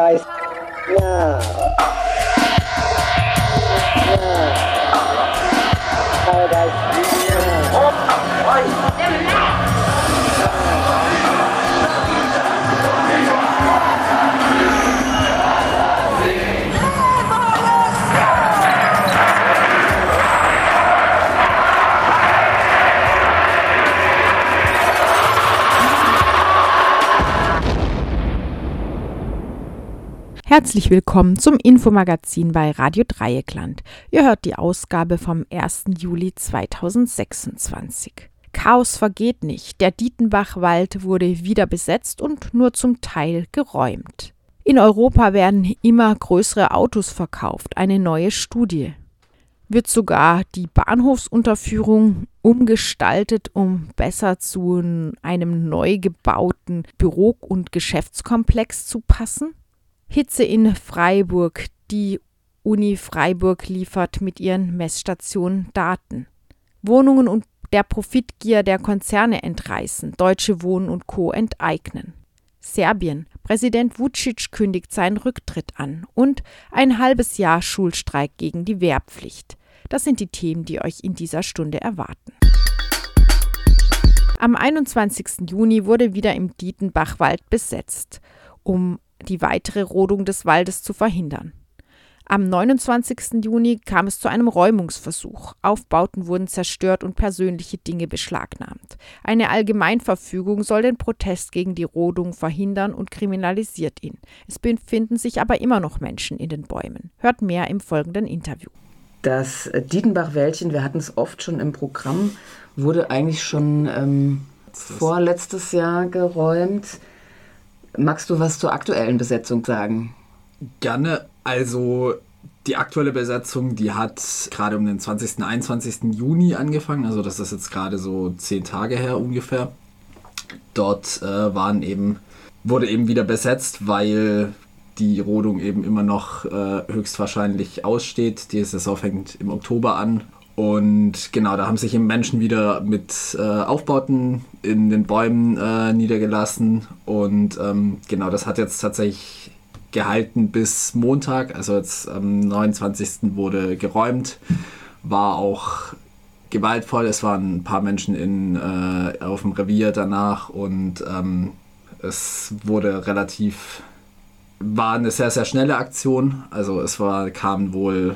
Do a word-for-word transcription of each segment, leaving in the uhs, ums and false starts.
Paradise now. Now. Paradise now. Herzlich willkommen zum Infomagazin bei Radio Dreieckland. Ihr hört die Ausgabe vom ersten Juli zweitausendsechsundzwanzig. Chaos vergeht nicht. Der Dietenbach-Wald wurde wieder besetzt und nur zum Teil geräumt. In Europa werden immer größere Autos verkauft. Eine neue Studie. Wird sogar die Bahnhofsunterführung umgestaltet, um besser zu einem neu gebauten Büro- und Geschäftskomplex zu passen? Hitze in Freiburg. Die Uni Freiburg liefert mit ihren Messstationen Daten. Wohnungen und der Profitgier der Konzerne entreißen. Deutsche Wohnen und Co. enteignen. Serbien. Präsident Vučić kündigt seinen Rücktritt an. Und ein halbes Jahr Schulstreik gegen die Wehrpflicht. Das sind die Themen, die euch in dieser Stunde erwarten. Am einundzwanzigsten Juni wurde wieder im Dietenbachwald besetzt, um die weitere Rodung des Waldes zu verhindern. Am neunundzwanzigsten Juni kam es zu einem Räumungsversuch. Aufbauten wurden zerstört und persönliche Dinge beschlagnahmt. Eine Allgemeinverfügung soll den Protest gegen die Rodung verhindern und kriminalisiert ihn. Es befinden sich aber immer noch Menschen in den Bäumen. Hört mehr im folgenden Interview. Das Dietenbach-Wäldchen, wir hatten es oft schon im Programm, wurde eigentlich schon ähm, vorletztes Jahr geräumt. Magst du was zur aktuellen Besetzung sagen? Gerne. Also die aktuelle Besetzung, die hat gerade um den zwanzigsten, einundzwanzigsten Juni angefangen. Also das ist jetzt gerade so zehn Tage her ungefähr. Dort äh, waren eben, wurde eben wieder besetzt, weil die Rodung eben immer noch äh, höchstwahrscheinlich aussteht. Die Saison fängt im Oktober an. Und genau, da haben sich eben Menschen wieder mit äh, Aufbauten in den Bäumen äh, niedergelassen. Und ähm, genau, das hat jetzt tatsächlich gehalten bis Montag. Also jetzt am neunundzwanzigsten wurde geräumt. War auch gewaltvoll. Es waren ein paar Menschen in, äh, auf dem Revier danach. Und ähm, es wurde relativ, war eine sehr, sehr schnelle Aktion. Also es war, kamen wohl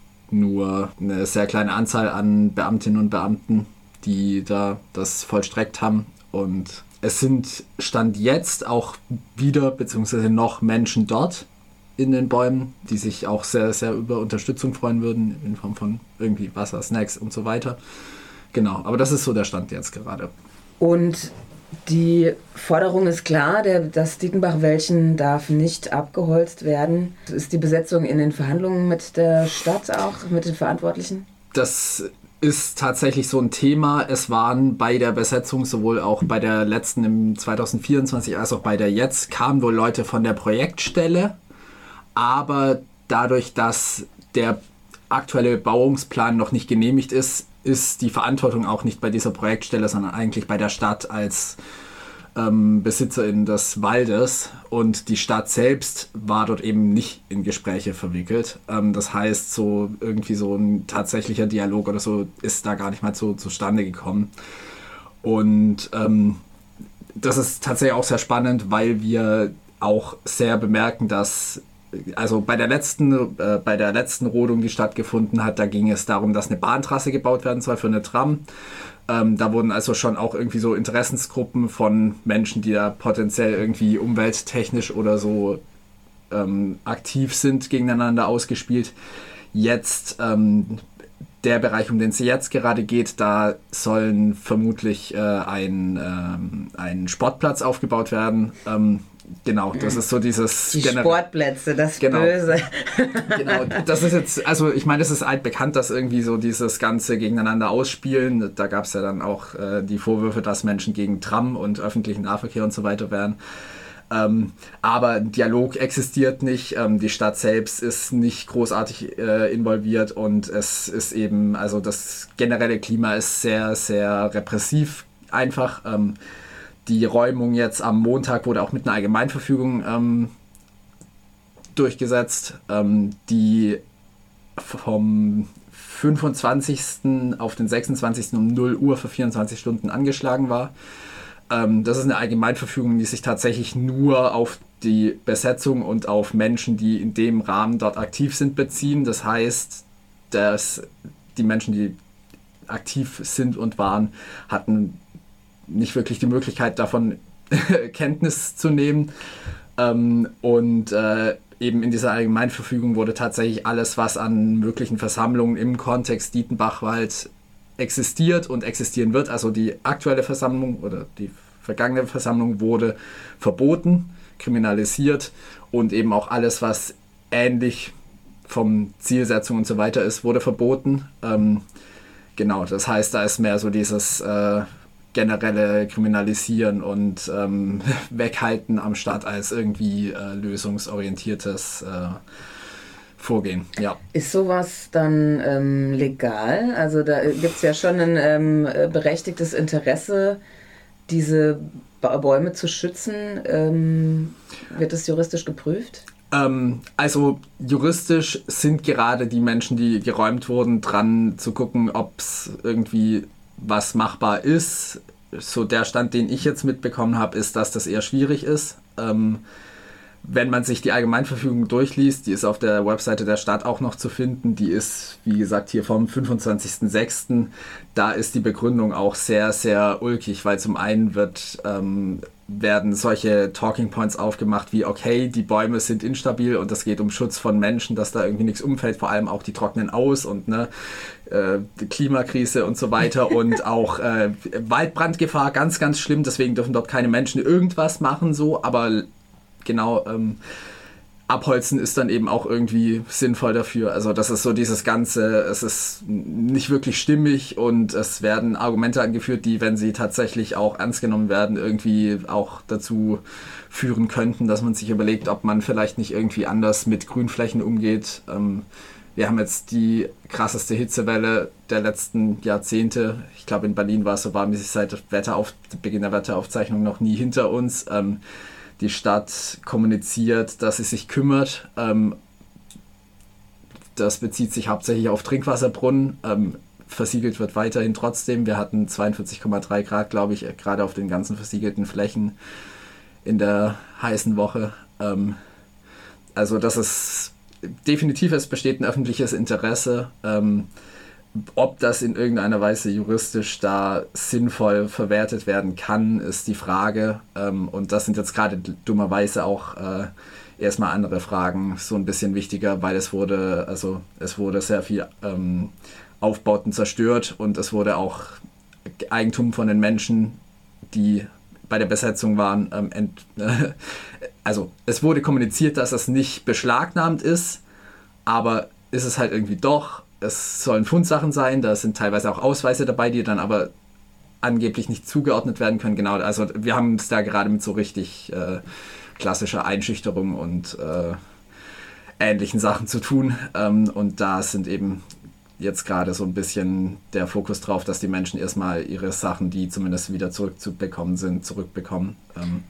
nur eine sehr kleine Anzahl an Beamtinnen und Beamten, die da das vollstreckt haben. Und es sind Stand jetzt auch wieder beziehungsweise noch Menschen dort in den Bäumen, die sich auch sehr, sehr über Unterstützung freuen würden, in Form von irgendwie Wasser, Snacks und so weiter. Genau, aber das ist so der Stand jetzt gerade. Und die Forderung ist klar, der, das Dietenbach-Wäldchen darf nicht abgeholzt werden. Ist die Besetzung in den Verhandlungen mit der Stadt auch, mit den Verantwortlichen? Das ist tatsächlich so ein Thema. Es waren bei der Besetzung, sowohl auch bei der letzten im zweitausendvierundzwanzig als auch bei der jetzt, kamen wohl Leute von der Projektstelle. Aber dadurch, dass der aktuelle Bauungsplan noch nicht genehmigt ist, ist die Verantwortung auch nicht bei dieser Projektstelle, sondern eigentlich bei der Stadt als ähm, Besitzerin des Waldes. Und die Stadt selbst war dort eben nicht in Gespräche verwickelt. Ähm, das heißt, so irgendwie so ein tatsächlicher Dialog oder so ist da gar nicht mal so zustande gekommen. Und ähm, das ist tatsächlich auch sehr spannend, weil wir auch sehr bemerken, dass also bei der letzten, äh, bei der letzten Rodung, die stattgefunden hat, da ging es darum, dass eine Bahntrasse gebaut werden soll für eine Tram. Ähm, da wurden also schon auch irgendwie so Interessensgruppen von Menschen, die da potenziell irgendwie umwelttechnisch oder so ähm, aktiv sind, gegeneinander ausgespielt. Jetzt ähm, der Bereich, um den es jetzt gerade geht, da sollen vermutlich äh, ein, ähm, ein Sportplatz aufgebaut werden. Ähm, Genau, das ist so dieses... Die Gener- Sportplätze, das genau. Böse. Genau, das ist jetzt, also ich meine, es ist altbekannt, dass irgendwie so dieses ganze Gegeneinander ausspielen, da gab es ja dann auch äh, die Vorwürfe, dass Menschen gegen Tram und öffentlichen Nahverkehr und so weiter wären. Ähm, aber ein Dialog existiert nicht, ähm, die Stadt selbst ist nicht großartig äh, involviert und es ist eben, also das generelle Klima ist sehr, sehr repressiv einfach. Ähm, die Räumung jetzt am Montag wurde auch mit einer Allgemeinverfügung ähm, durchgesetzt, ähm, die vom fünfundzwanzigsten auf den sechsundzwanzigsten um null Uhr für vierundzwanzig Stunden angeschlagen war. Ähm, das ist eine Allgemeinverfügung, die sich tatsächlich nur auf die Besetzung und auf Menschen, die in dem Rahmen dort aktiv sind, beziehen. Das heißt, dass die Menschen, die aktiv sind und waren, hatten nicht wirklich die Möglichkeit, davon Kenntnis zu nehmen. Ähm, und äh, eben in dieser Allgemeinverfügung wurde tatsächlich alles, was an möglichen Versammlungen im Kontext Dietenbachwald existiert und existieren wird, also die aktuelle Versammlung oder die vergangene Versammlung wurde verboten, kriminalisiert und eben auch alles, was ähnlich vom Zielsetzung und so weiter ist, wurde verboten. Ähm, genau, das heißt, da ist mehr so dieses äh, generelle Kriminalisieren und ähm, Weghalten am Start als irgendwie äh, lösungsorientiertes äh, Vorgehen. Ja. Ist sowas dann ähm, legal? Also da gibt es ja schon ein ähm, berechtigtes Interesse, diese ba- Bäume zu schützen. Ähm, wird das juristisch geprüft? Ähm, also juristisch sind gerade die Menschen, die geräumt wurden, dran zu gucken, ob es irgendwie was machbar ist. So der Stand, den ich jetzt mitbekommen habe, ist, dass das eher schwierig ist. Ähm, wenn man sich die Allgemeinverfügung durchliest, die ist auf der Webseite der Stadt auch noch zu finden, die ist, wie gesagt, hier vom fünfundzwanzigsten sechsten Da ist die Begründung auch sehr, sehr ulkig, weil zum einen wird, ähm, werden solche Talking Points aufgemacht wie, okay, die Bäume sind instabil und es geht um Schutz von Menschen, dass da irgendwie nichts umfällt, vor allem auch die trocknen aus und ne, äh, die Klimakrise und so weiter und auch äh, Waldbrandgefahr, ganz, ganz schlimm, deswegen dürfen dort keine Menschen irgendwas machen, so, aber genau, ähm, Abholzen ist dann eben auch irgendwie sinnvoll dafür. Also das ist so dieses Ganze, es ist nicht wirklich stimmig und es werden Argumente angeführt, die, wenn sie tatsächlich auch ernst genommen werden, irgendwie auch dazu führen könnten, dass man sich überlegt, ob man vielleicht nicht irgendwie anders mit Grünflächen umgeht. Ähm, wir haben jetzt die krasseste Hitzewelle der letzten Jahrzehnte. Ich glaube, in Berlin war es so warm, wie sich seit Wetterauf- Beginn der Wetteraufzeichnung noch nie hinter uns. Ähm, Die Stadt kommuniziert, dass sie sich kümmert. Ähm, das bezieht sich hauptsächlich auf Trinkwasserbrunnen. Ähm, versiegelt wird weiterhin trotzdem. Wir hatten zweiundvierzig Komma drei Grad, glaube ich, gerade auf den ganzen versiegelten Flächen in der heißen Woche. Ähm, also das ist definitiv, es besteht ein öffentliches Interesse. Ähm, Ob das in irgendeiner Weise juristisch da sinnvoll verwertet werden kann, ist die Frage. Ähm, und das sind jetzt gerade dummerweise auch äh, erstmal andere Fragen so ein bisschen wichtiger, weil es wurde, also es wurde sehr viel ähm, Aufbauten zerstört und es wurde auch Eigentum von den Menschen, die bei der Besetzung waren, ähm, ent, äh, also es wurde kommuniziert, dass es nicht beschlagnahmt ist, aber ist es halt irgendwie doch. Es sollen Fundsachen sein, da sind teilweise auch Ausweise dabei, die dann aber angeblich nicht zugeordnet werden können. Genau, also wir haben es da gerade mit so richtig äh, klassischer Einschüchterung und äh, ähnlichen Sachen zu tun. Ähm, und da sind eben jetzt gerade so ein bisschen der Fokus drauf, dass die Menschen erstmal ihre Sachen, die zumindest wieder zurückzubekommen sind, zurückbekommen. Ähm,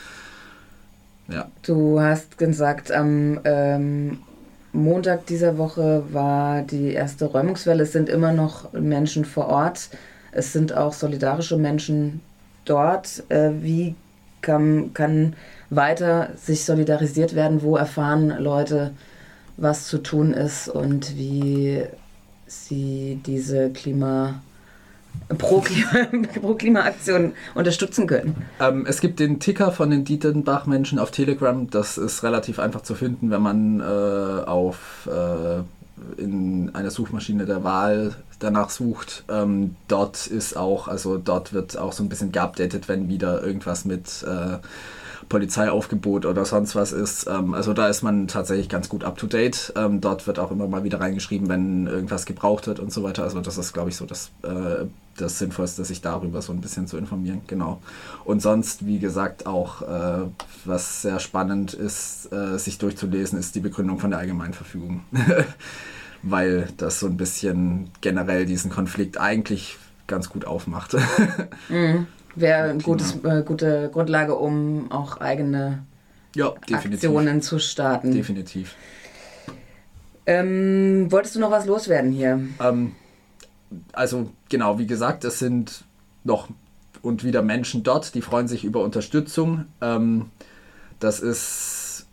ja. Du hast gesagt, am ähm Montag dieser Woche war die erste Räumungswelle. Es sind immer noch Menschen vor Ort. Es sind auch solidarische Menschen dort. Wie kann, kann weiter sich solidarisiert werden? Wo erfahren Leute, was zu tun ist und wie sie diese Klima Pro, Klima, Pro Klimaaktion unterstützen können? Ähm, es gibt den Ticker von den Dietenbach-Menschen auf Telegram. Das ist relativ einfach zu finden, wenn man äh, auf äh, in einer Suchmaschine der Wahl danach sucht. Ähm, dort ist auch, also dort wird auch so ein bisschen geupdatet, wenn wieder irgendwas mit äh, Polizeiaufgebot oder sonst was ist. Ähm, also da ist man tatsächlich ganz gut up to date. Ähm, dort wird auch immer mal wieder reingeschrieben, wenn irgendwas gebraucht wird und so weiter. Also das ist, glaube ich, so das, äh, das Sinnvollste, sich darüber so ein bisschen zu informieren. Genau. Und sonst, wie gesagt, auch äh, was sehr spannend ist, äh, sich durchzulesen, ist die Begründung von der Allgemeinverfügung. Weil das so ein bisschen generell diesen Konflikt eigentlich ganz gut aufmacht. Mhm. Wäre eine gutes, äh, gute Grundlage, um auch eigene ja, definitiv. Aktionen zu starten. Definitiv. Ähm, wolltest du noch was loswerden hier? Ähm, also genau, wie gesagt, es sind noch und wieder Menschen dort, die freuen sich über Unterstützung. Ähm, das ist,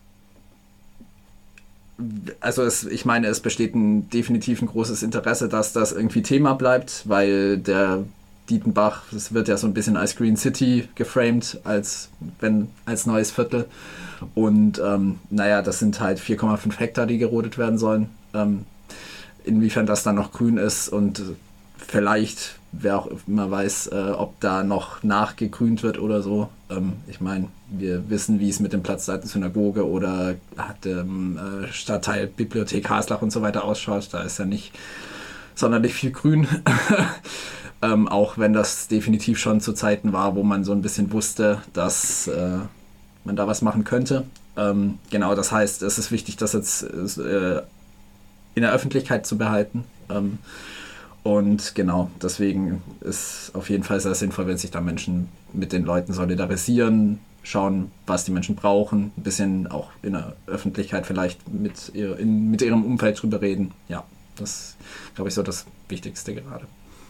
also es, ich meine, es besteht ein definitiv ein großes Interesse, dass das irgendwie Thema bleibt, weil der Dietenbach, das wird ja so ein bisschen als Green City geframed, als, wenn, als neues Viertel. Und ähm, naja, das sind halt vier Komma fünf Hektar, die gerodet werden sollen. Ähm, inwiefern das dann noch grün ist und vielleicht, wer auch immer weiß, äh, ob da noch nachgegrünt wird oder so. Ähm, ich meine, wir wissen, wie es mit dem Platz seit der Synagoge oder dem äh, Stadtteil Bibliothek Haslach und so weiter ausschaut. Da ist ja nicht sonderlich viel grün. Ähm, auch wenn das definitiv schon zu Zeiten war, wo man so ein bisschen wusste, dass äh, man da was machen könnte. Ähm, genau, das heißt, es ist wichtig, das jetzt äh, in der Öffentlichkeit zu behalten. Ähm, und genau, deswegen ist auf jeden Fall sehr sinnvoll, wenn sich da Menschen mit den Leuten solidarisieren, schauen, was die Menschen brauchen, ein bisschen auch in der Öffentlichkeit vielleicht mit, ihr, in, mit ihrem Umfeld drüber reden. Ja, das ist, glaube ich, so das Wichtigste gerade.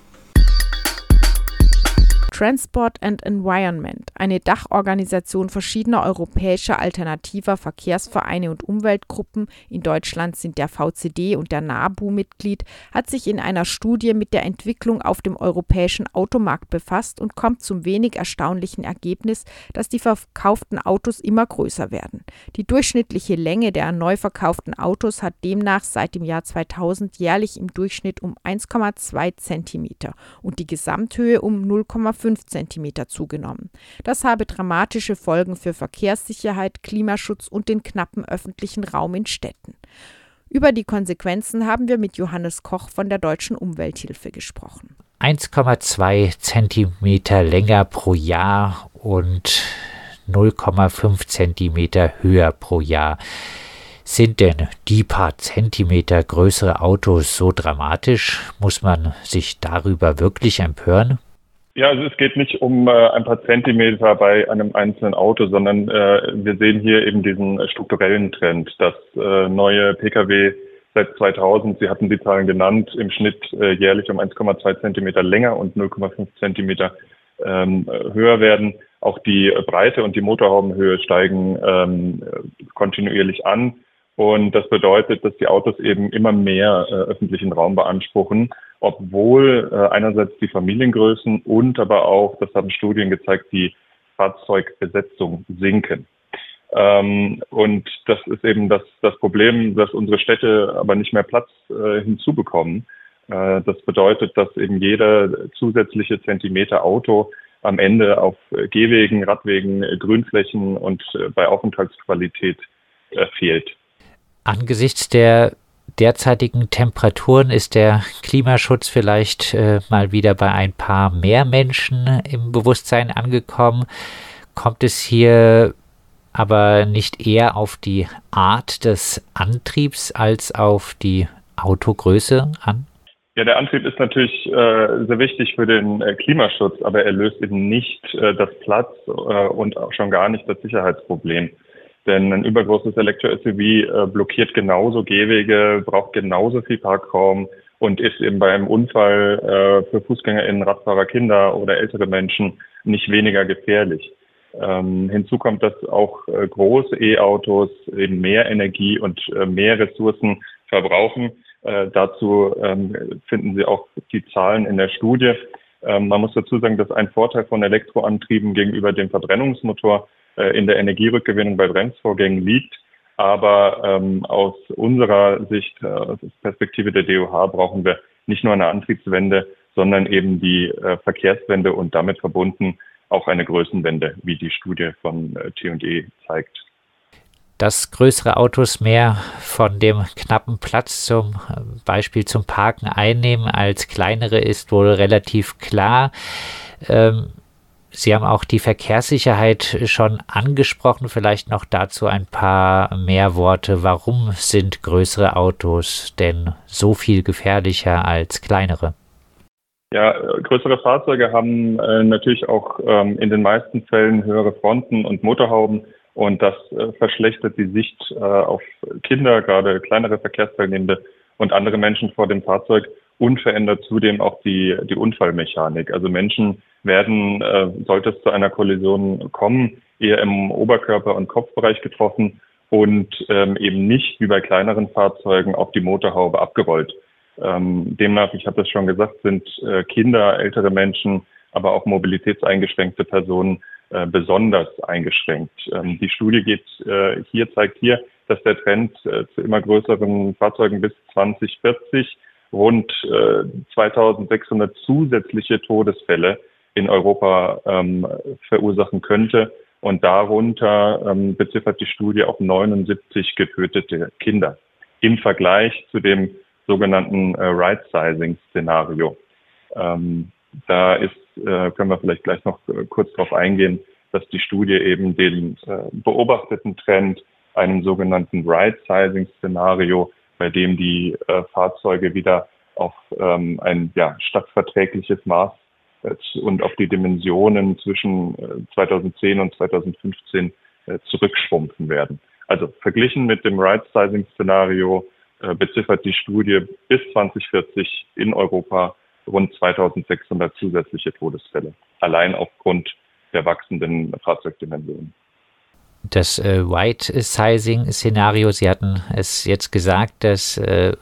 Transport and Environment, eine Dachorganisation verschiedener europäischer alternativer Verkehrsvereine und Umweltgruppen, in Deutschland sind der V C D und der NABU Mitglied, hat sich in einer Studie mit der Entwicklung auf dem europäischen Automarkt befasst und kommt zum wenig erstaunlichen Ergebnis, dass die verkauften Autos immer größer werden. Die durchschnittliche Länge der neu verkauften Autos hat demnach seit dem Jahr zweitausend jährlich im Durchschnitt um eins Komma zwei Zentimeter und die Gesamthöhe um null Komma fünf Zentimeter zugenommen. Das habe dramatische Folgen für Verkehrssicherheit, Klimaschutz und den knappen öffentlichen Raum in Städten. Über die Konsequenzen haben wir mit Johannes Koch von der Deutschen Umwelthilfe gesprochen. eins Komma zwei Zentimeter länger pro Jahr und null Komma fünf Zentimeter höher pro Jahr. Sind denn die paar Zentimeter größere Autos so dramatisch? Muss man sich darüber wirklich empören? Ja, also es geht nicht um äh, ein paar Zentimeter bei einem einzelnen Auto, sondern äh, wir sehen hier eben diesen strukturellen Trend, dass äh, neue Pkw seit zweitausend, Sie hatten die Zahlen genannt, im Schnitt äh, jährlich um eins Komma zwei Zentimeter länger und null Komma fünf Zentimeter ähm, höher werden. Auch die Breite und die Motorhaubenhöhe steigen ähm, kontinuierlich an. Und das bedeutet, dass die Autos eben immer mehr äh, öffentlichen Raum beanspruchen, obwohl äh, einerseits die Familiengrößen und aber auch, das haben Studien gezeigt, die Fahrzeugbesetzung sinken. Ähm, und das ist eben das, das Problem, dass unsere Städte aber nicht mehr Platz äh, hinzubekommen. Äh, das bedeutet, dass eben jeder zusätzliche Zentimeter Auto am Ende auf Gehwegen, Radwegen, Grünflächen und äh, bei Aufenthaltsqualität äh, fehlt. Angesichts der derzeitigen Temperaturen ist der Klimaschutz vielleicht äh, mal wieder bei ein paar mehr Menschen im Bewusstsein angekommen. Kommt es hier aber nicht eher auf die Art des Antriebs als auf die Autogröße an? Ja, der Antrieb ist natürlich äh, sehr wichtig für den äh, Klimaschutz, aber er löst eben nicht äh, das Platz- äh, und auch schon gar nicht das Sicherheitsproblem. Denn ein übergroßes Elektro-S U V äh, blockiert genauso Gehwege, braucht genauso viel Parkraum und ist eben bei einem Unfall äh, für FußgängerInnen, Radfahrer, Kinder oder ältere Menschen nicht weniger gefährlich. Ähm, hinzu kommt, dass auch äh, große E-Autos eben mehr Energie und äh, mehr Ressourcen verbrauchen. Äh, dazu ähm, finden Sie auch die Zahlen in der Studie. Ähm, man muss dazu sagen, dass ein Vorteil von Elektroantrieben gegenüber dem Verbrennungsmotor äh, in der Energierückgewinnung bei Bremsvorgängen liegt. Aber ähm, aus unserer Sicht, äh, aus Perspektive der D O H, brauchen wir nicht nur eine Antriebswende, sondern eben die äh, Verkehrswende und damit verbunden auch eine Größenwende, wie die Studie von äh, T und E zeigt. Dass größere Autos mehr von dem knappen Platz zum Beispiel zum Parken einnehmen als kleinere, ist wohl relativ klar. Ähm, Sie haben auch die Verkehrssicherheit schon angesprochen. Vielleicht noch dazu ein paar mehr Worte. Warum sind größere Autos denn so viel gefährlicher als kleinere? Ja, größere Fahrzeuge haben äh, natürlich auch ähm, in den meisten Fällen höhere Fronten und Motorhauben Und das äh, verschlechtert die Sicht äh, auf Kinder, gerade kleinere Verkehrsteilnehmende und andere Menschen vor dem Fahrzeug und verändert zudem auch die, die Unfallmechanik. Also Menschen werden, äh, sollte es zu einer Kollision kommen, eher im Oberkörper- und Kopfbereich getroffen und ähm, eben nicht wie bei kleineren Fahrzeugen auf die Motorhaube abgerollt. Ähm, demnach, ich habe das schon gesagt, sind äh, Kinder, ältere Menschen, aber auch mobilitätseingeschränkte Personen äh, besonders eingeschränkt. Ähm, die Studie geht äh, hier, zeigt hier, dass der Trend äh, zu immer größeren Fahrzeugen bis zwanzig vierzig rund äh, zweitausendsechshundert zusätzliche Todesfälle in Europa ähm, verursachen könnte. Und darunter ähm, beziffert die Studie auch neunundsiebzig getötete Kinder im Vergleich zu dem sogenannten äh, Right-Sizing-Szenario. Ähm, da ist, äh, können wir vielleicht gleich noch äh, kurz darauf eingehen, dass die Studie eben den äh, beobachteten Trend, einem sogenannten Right-Sizing-Szenario, bei dem die äh, Fahrzeuge wieder auf ähm, ein ja, stadtverträgliches Maß und auf die Dimensionen zwischen zweitausendzehn und zweitausendfünfzehn zurückschrumpfen werden. Also verglichen mit dem Right-Sizing-Szenario beziffert die Studie bis zwanzig vierzig in Europa rund zweitausendsechshundert zusätzliche Todesfälle, allein aufgrund der wachsenden Fahrzeugdimensionen. Das äh, Right-Sizing-Szenario, Sie hatten es jetzt gesagt, dass äh,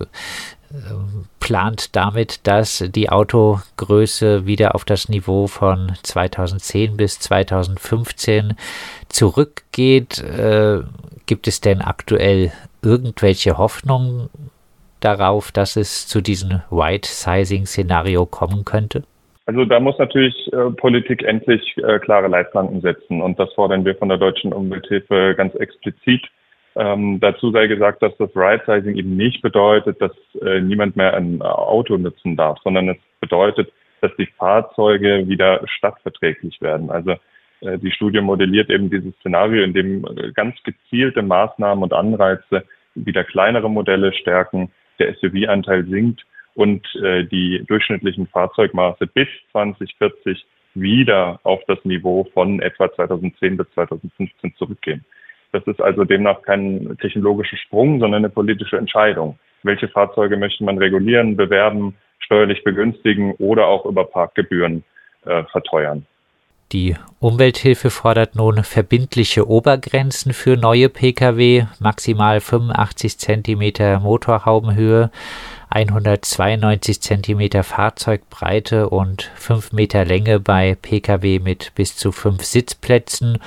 plant damit, dass die Autogröße wieder auf das Niveau von zweitausendzehn bis zweitausendfünfzehn zurückgeht. Äh, gibt es denn aktuell irgendwelche Hoffnungen darauf, dass es zu diesem Right-Sizing-Szenario kommen könnte? Also da muss natürlich äh, Politik endlich äh, klare Leitplanken setzen und das fordern wir von der Deutschen Umwelthilfe ganz explizit. Ähm, dazu sei gesagt, dass das Right-Sizing eben nicht bedeutet, dass äh, niemand mehr ein Auto nutzen darf, sondern es bedeutet, dass die Fahrzeuge wieder stadtverträglich werden. Also äh, die Studie modelliert eben dieses Szenario, in dem äh, ganz gezielte Maßnahmen und Anreize wieder kleinere Modelle stärken, der S U V-Anteil sinkt und äh, die durchschnittlichen Fahrzeugmaße bis zwanzig vierzig wieder auf das Niveau von etwa zweitausendzehn bis zweitausendfünfzehn zurückgehen. Das ist also demnach kein technologischer Sprung, sondern eine politische Entscheidung. Welche Fahrzeuge möchte man regulieren, bewerben, steuerlich begünstigen oder auch über Parkgebühren äh, verteuern? Die Umwelthilfe fordert nun verbindliche Obergrenzen für neue Pkw, maximal fünfundachtzig Zentimeter Motorhaubenhöhe, hundertzweiundneunzig Zentimeter Fahrzeugbreite und fünf Meter Länge bei Pkw mit bis zu fünf Sitzplätzen.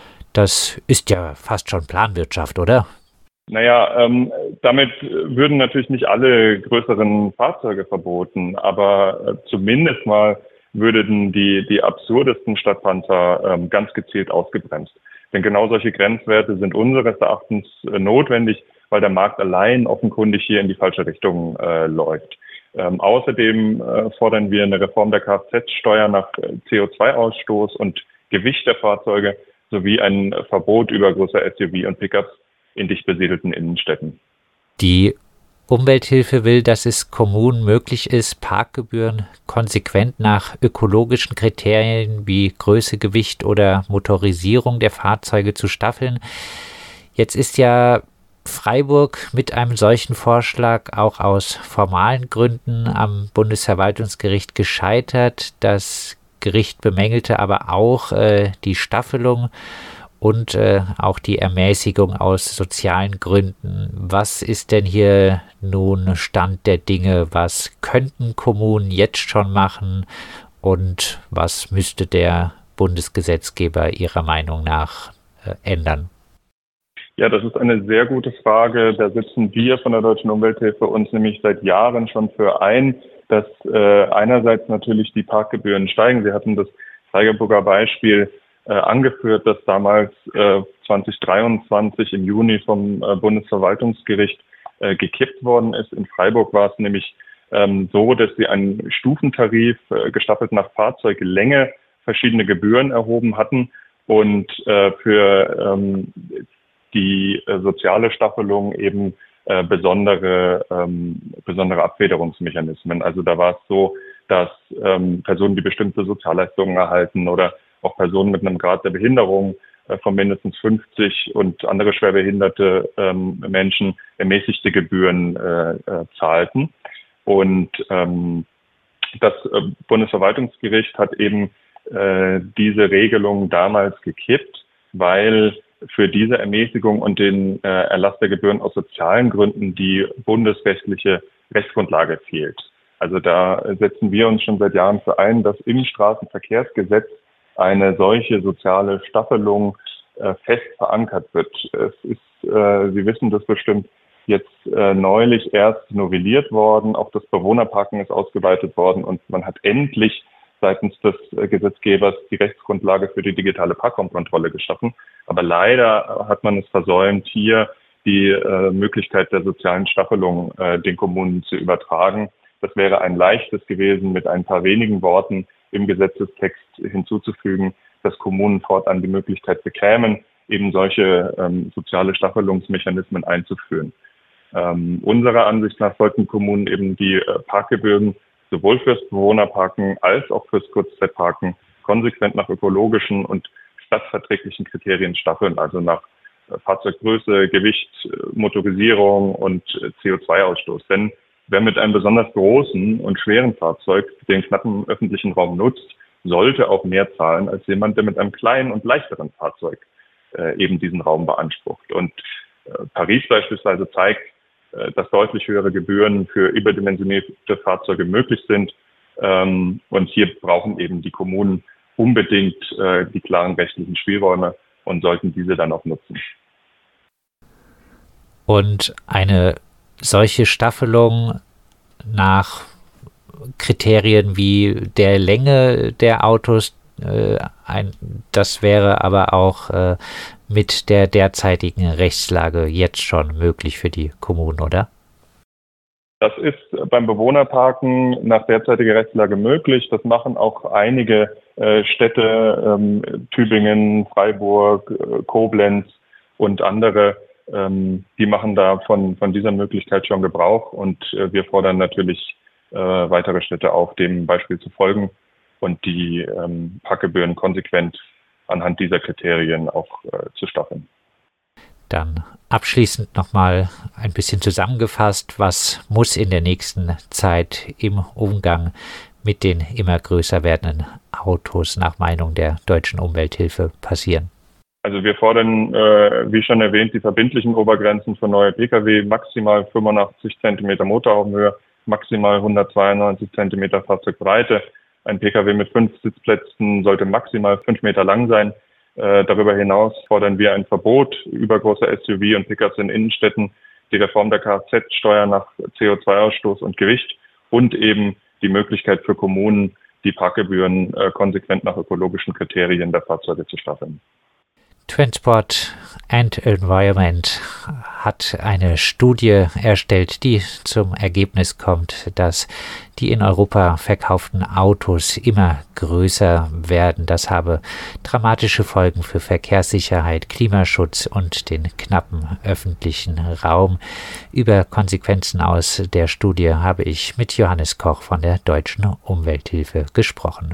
Das ist ja fast schon Planwirtschaft, oder? Naja, ähm, damit würden natürlich nicht alle größeren Fahrzeuge verboten, aber äh, zumindest mal würden die, die absurdesten Stadtpanther ähm, ganz gezielt ausgebremst. Denn genau solche Grenzwerte sind unseres Erachtens äh, notwendig, weil der Markt allein offenkundig hier in die falsche Richtung äh, läuft. Ähm, außerdem äh, fordern wir eine Reform der Kfz-Steuer nach äh, C O zwei Ausstoß und Gewicht der Fahrzeuge sowie ein Verbot übergroßer S U V und Pickups in dicht besiedelten Innenstädten. Die Umwelthilfe will, dass es Kommunen möglich ist, Parkgebühren konsequent nach ökologischen Kriterien wie Größe, Gewicht oder Motorisierung der Fahrzeuge zu staffeln. Jetzt ist ja Freiburg mit einem solchen Vorschlag auch aus formalen Gründen am Bundesverwaltungsgericht gescheitert. Das Gericht bemängelte aber auch äh, die Staffelung und äh, auch die Ermäßigung aus sozialen Gründen. Was ist denn hier nun Stand der Dinge? Was könnten Kommunen jetzt schon machen und was müsste der Bundesgesetzgeber Ihrer Meinung nach äh, ändern? Ja, das ist eine sehr gute Frage. Da setzen wir von der Deutschen Umwelthilfe uns nämlich seit Jahren schon für ein, dass äh, einerseits natürlich die Parkgebühren steigen. Sie hatten das Freiburger Beispiel äh, angeführt, dass damals äh, zwanzig dreiundzwanzig im Juni vom äh, Bundesverwaltungsgericht äh, gekippt worden ist. In Freiburg war es nämlich ähm, so, dass sie einen Stufentarif äh, gestaffelt nach Fahrzeuglänge verschiedene Gebühren erhoben hatten und äh, für ähm, die äh, soziale Staffelung eben äh, besondere ähm, besondere Abfederungsmechanismen. Also da war es so, dass ähm, Personen, die bestimmte Sozialleistungen erhalten oder auch Personen mit einem Grad der Behinderung äh, von mindestens fünfzig und andere schwerbehinderte ähm, Menschen ermäßigte Gebühren äh, äh, zahlten. Und ähm, das äh, Bundesverwaltungsgericht hat eben äh, diese Regelung damals gekippt, weil für diese Ermäßigung und den äh, Erlass der Gebühren aus sozialen Gründen die bundesrechtliche Rechtsgrundlage fehlt. Also da setzen wir uns schon seit Jahren für ein, dass im Straßenverkehrsgesetz eine solche soziale Staffelung äh, fest verankert wird. Es ist, äh, Sie wissen das bestimmt, jetzt äh, neulich erst novelliert worden. Auch das Bewohnerparken ist ausgeweitet worden und man hat endlich seitens des äh, Gesetzgebers die Rechtsgrundlage für die digitale Parkraumkontrolle geschaffen. Aber leider hat man es versäumt, hier die äh, Möglichkeit der sozialen Staffelung äh, den Kommunen zu übertragen. Das wäre ein leichtes gewesen, mit ein paar wenigen Worten im Gesetzestext hinzuzufügen, dass Kommunen fortan die Möglichkeit bekämen, eben solche ähm, soziale Staffelungsmechanismen einzuführen. Ähm, unserer Ansicht nach sollten Kommunen eben die äh, Parkgebühren sowohl fürs Bewohnerparken als auch fürs Kurzzeitparken konsequent nach ökologischen und stadtverträglichen Kriterien staffeln, also nach äh, Fahrzeuggröße, Gewicht, äh, Motorisierung und äh, C O zwei Ausstoß. Denn wer mit einem besonders großen und schweren Fahrzeug den knappen öffentlichen Raum nutzt, sollte auch mehr zahlen als jemand, der mit einem kleinen und leichteren Fahrzeug äh, eben diesen Raum beansprucht. Und äh, Paris beispielsweise zeigt, äh, dass deutlich höhere Gebühren für überdimensionierte Fahrzeuge möglich sind. Ähm, und hier brauchen eben die Kommunen unbedingt äh, die klaren rechtlichen Spielräume und sollten diese dann auch nutzen. Und eine solche Staffelung nach Kriterien wie der Länge der Autos, äh, ein, das wäre aber auch äh, mit der derzeitigen Rechtslage jetzt schon möglich für die Kommunen, oder? Das ist beim Bewohnerparken nach derzeitiger Rechtslage möglich. Das machen auch einige äh, Städte, ähm, Tübingen, Freiburg, äh, Koblenz und andere. Ähm, die machen da von, von dieser Möglichkeit schon Gebrauch und äh, wir fordern natürlich äh, weitere Städte auf, dem Beispiel zu folgen und die ähm, Parkgebühren konsequent anhand dieser Kriterien auch äh, zu staffeln. Dann abschließend nochmal ein bisschen zusammengefasst, was muss in der nächsten Zeit im Umgang mit den immer größer werdenden Autos nach Meinung der Deutschen Umwelthilfe passieren? Also wir fordern, äh, wie schon erwähnt, die verbindlichen Obergrenzen für neue Pkw, maximal fünfundachtzig Zentimeter Motorraumhöhe, maximal hundertzweiundneunzig Zentimeter Fahrzeugbreite. Ein Pkw mit fünf Sitzplätzen sollte maximal fünf Meter lang sein. Äh, darüber hinaus fordern wir ein Verbot übergroßer S U V und Pickups in Innenstädten, die Reform der Kfz-Steuer nach C O zwei Ausstoß und Gewicht und eben die Möglichkeit für Kommunen, die Parkgebühren äh, konsequent nach ökologischen Kriterien der Fahrzeuge zu staffeln. Transport and Environment hat eine Studie erstellt, die zum Ergebnis kommt, dass die in Europa verkauften Autos immer größer werden. Das habe dramatische Folgen für Verkehrssicherheit, Klimaschutz und den knappen öffentlichen Raum. Über Konsequenzen aus der Studie habe ich mit Johannes Koch von der Deutschen Umwelthilfe gesprochen.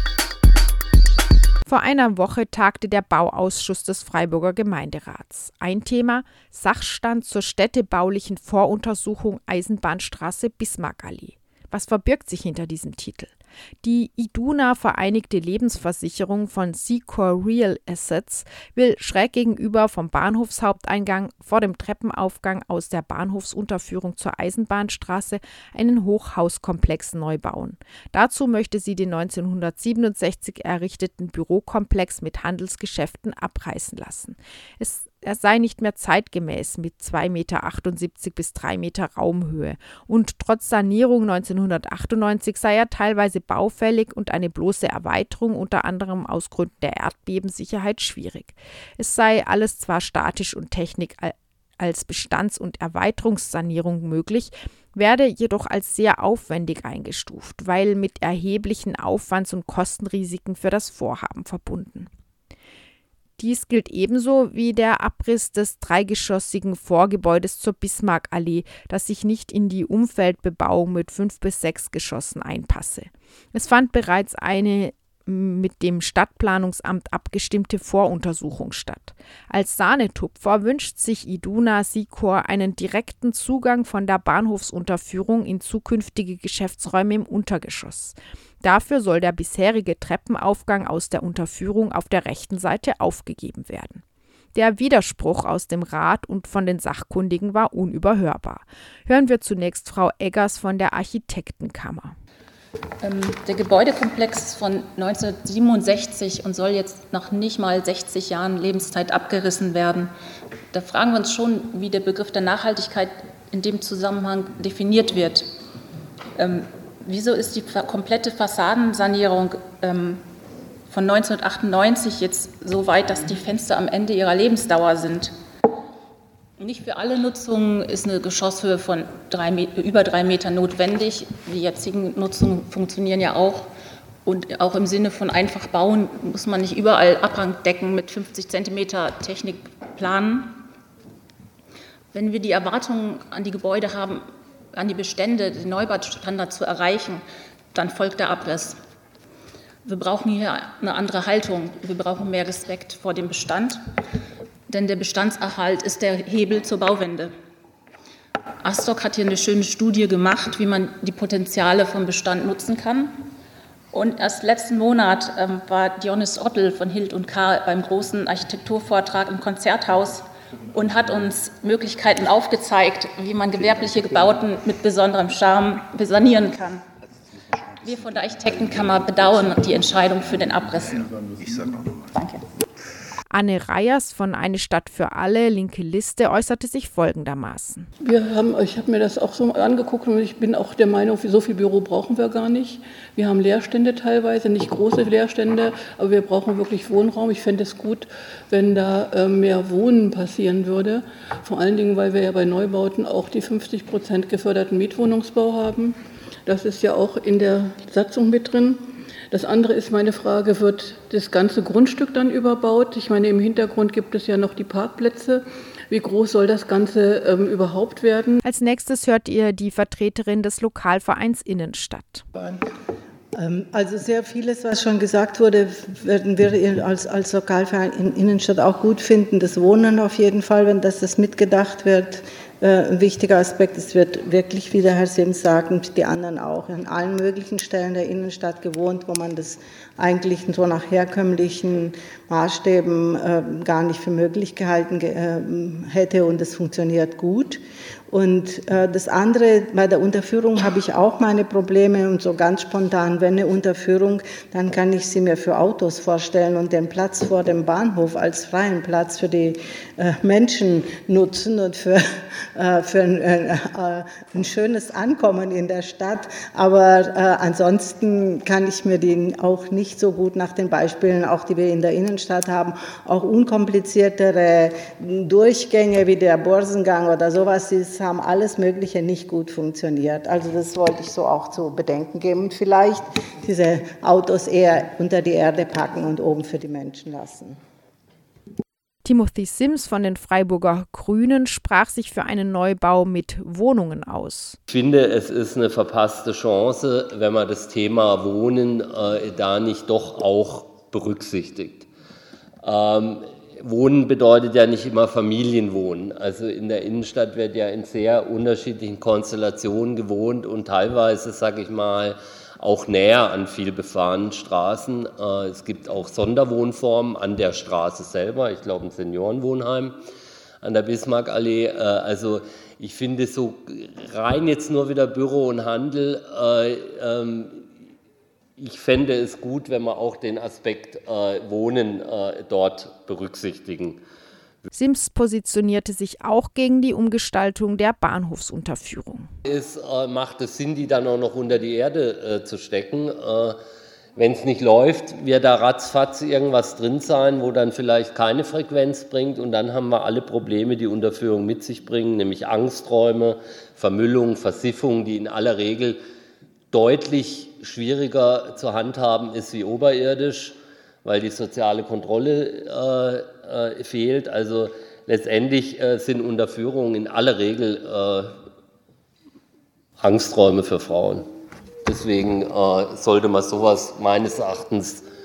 Vor einer Woche tagte der Bauausschuss des Freiburger Gemeinderats. Ein Thema: Sachstand zur städtebaulichen Voruntersuchung Eisenbahnstraße Bismarckallee. Was verbirgt sich hinter diesem Titel? Die Iduna Vereinigte Lebensversicherung von Secor Real Assets will schräg gegenüber vom Bahnhofshaupteingang vor dem Treppenaufgang aus der Bahnhofsunterführung zur Eisenbahnstraße einen Hochhauskomplex neu bauen. Dazu möchte sie den neunzehnhundertsiebenundsechzig errichteten Bürokomplex mit Handelsgeschäften abreißen lassen. Es Er sei nicht mehr zeitgemäß mit zwei Meter achtundsiebzig bis drei Meter Raumhöhe und trotz Sanierung neunzehnhundertachtundneunzig sei er teilweise baufällig und eine bloße Erweiterung unter anderem aus Gründen der Erdbebensicherheit schwierig. Es sei alles zwar statisch und Technik als Bestands- und Erweiterungssanierung möglich, werde jedoch als sehr aufwendig eingestuft, weil mit erheblichen Aufwands- und Kostenrisiken für das Vorhaben verbunden. Dies gilt ebenso wie der Abriss des dreigeschossigen Vorgebäudes zur Bismarckallee, das sich nicht in die Umfeldbebauung mit fünf bis sechs Geschossen einpasse. Es fand bereits eine mit dem Stadtplanungsamt abgestimmte Voruntersuchung statt. Als Sahnetupfer wünscht sich Iduna Sikor einen direkten Zugang von der Bahnhofsunterführung in zukünftige Geschäftsräume im Untergeschoss. Dafür soll der bisherige Treppenaufgang aus der Unterführung auf der rechten Seite aufgegeben werden. Der Widerspruch aus dem Rat und von den Sachkundigen war unüberhörbar. Hören wir zunächst Frau Eggers von der Architektenkammer. Der Gebäudekomplex ist von neunzehnhundertsiebenundsechzig und soll jetzt nach nicht mal sechzig Jahren Lebenszeit abgerissen werden. Da fragen wir uns schon, wie der Begriff der Nachhaltigkeit in dem Zusammenhang definiert wird. Ähm, wieso ist die komplette Fassadensanierung ähm, von neunzehnhundertachtundneunzig jetzt so weit, dass die Fenster am Ende ihrer Lebensdauer sind? Nicht für alle Nutzungen ist eine Geschosshöhe von drei, über drei Metern notwendig. Die jetzigen Nutzungen funktionieren ja auch. Und auch im Sinne von einfach bauen muss man nicht überall Abrangdecken mit fünfzig Zentimeter Technik planen. Wenn wir die Erwartungen an die Gebäude haben, an die Bestände, den Neubaustandard zu erreichen, dann folgt der Abriss. Wir brauchen hier eine andere Haltung. Wir brauchen mehr Respekt vor dem Bestand. Denn der Bestandserhalt ist der Hebel zur Bauwende. ASTOC hat hier eine schöne Studie gemacht, wie man die Potenziale vom Bestand nutzen kann. Und erst letzten Monat ähm, war Dionys Ottel von Hild und Karl beim großen Architekturvortrag im Konzerthaus und hat uns Möglichkeiten aufgezeigt, wie man gewerbliche Bauten mit besonderem Charme sanieren kann. Wir von der Architektenkammer bedauern die Entscheidung für den Abriss. Danke. Anne Reyers von Eine Stadt für alle, linke Liste, äußerte sich folgendermaßen. Wir haben, ich habe mir das auch so angeguckt und ich bin auch der Meinung, so viel Büro brauchen wir gar nicht. Wir haben Leerstände teilweise, nicht große Leerstände, aber wir brauchen wirklich Wohnraum. Ich fände es gut, wenn da äh, mehr Wohnen passieren würde. Vor allen Dingen, weil wir ja bei Neubauten auch die fünfzig Prozent geförderten Mietwohnungsbau haben. Das ist ja auch in der Satzung mit drin. Das andere ist meine Frage, wird das ganze Grundstück dann überbaut? Ich meine, im Hintergrund gibt es ja noch die Parkplätze. Wie groß soll das Ganze ähm, überhaupt werden? Als nächstes hört ihr die Vertreterin des Lokalvereins Innenstadt. Also sehr vieles, was schon gesagt wurde, werden wir als, als Lokalverein in Innenstadt auch gut finden. Das Wohnen auf jeden Fall, wenn das, das mitgedacht wird. Ein wichtiger Aspekt, es wird wirklich, wie der Herr Sims sagt, und die anderen auch, in allen möglichen Stellen der Innenstadt gewohnt, wo man das eigentlich so nach herkömmlichen Maßstäben äh, gar nicht für möglich gehalten äh, hätte und es funktioniert gut. Und äh, das andere, bei der Unterführung habe ich auch meine Probleme und so ganz spontan, wenn eine Unterführung, dann kann ich sie mir für Autos vorstellen und den Platz vor dem Bahnhof als freien Platz für die äh, Menschen nutzen und für, äh, für ein, äh, ein schönes Ankommen in der Stadt. Aber äh, ansonsten kann ich mir den auch nicht so gut nach den Beispielen, auch die wir in der Innenstadt haben, auch unkompliziertere Durchgänge wie der Börsengang oder sowas ist, haben alles Mögliche nicht gut funktioniert. Also das wollte ich so auch zu bedenken geben und vielleicht diese Autos eher unter die Erde packen und oben für die Menschen lassen. Timothy Sims von den Freiburger Grünen sprach sich für einen Neubau mit Wohnungen aus. Ich finde, es ist eine verpasste Chance, wenn man das Thema Wohnen äh, da nicht doch auch berücksichtigt. Ähm, Wohnen bedeutet ja nicht immer Familienwohnen. Also in der Innenstadt wird ja in sehr unterschiedlichen Konstellationen gewohnt und teilweise, sage ich mal, auch näher an viel befahrenen Straßen. Es gibt auch Sonderwohnformen an der Straße selber, ich glaube ein Seniorenwohnheim an der Bismarckallee. Also ich finde so rein jetzt nur wieder Büro und Handel, ich fände es gut, wenn wir auch den Aspekt äh, Wohnen äh, dort berücksichtigen. Sims positionierte sich auch gegen die Umgestaltung der Bahnhofsunterführung. Es äh, macht es Sinn, die dann auch noch unter die Erde äh, zu stecken. Äh, wenn es nicht läuft, wird da ratzfatz irgendwas drin sein, wo dann vielleicht keine Frequenz bringt und dann haben wir alle Probleme, die Unterführung mit sich bringen, nämlich Angsträume, Vermüllung, Versiffung, die in aller Regel deutlich schwieriger zu handhaben ist wie oberirdisch, weil die soziale Kontrolle äh, äh, fehlt. Also letztendlich äh, sind Unterführungen in aller Regel äh, Angsträume für Frauen. Deswegen äh, sollte man sowas meines Erachtens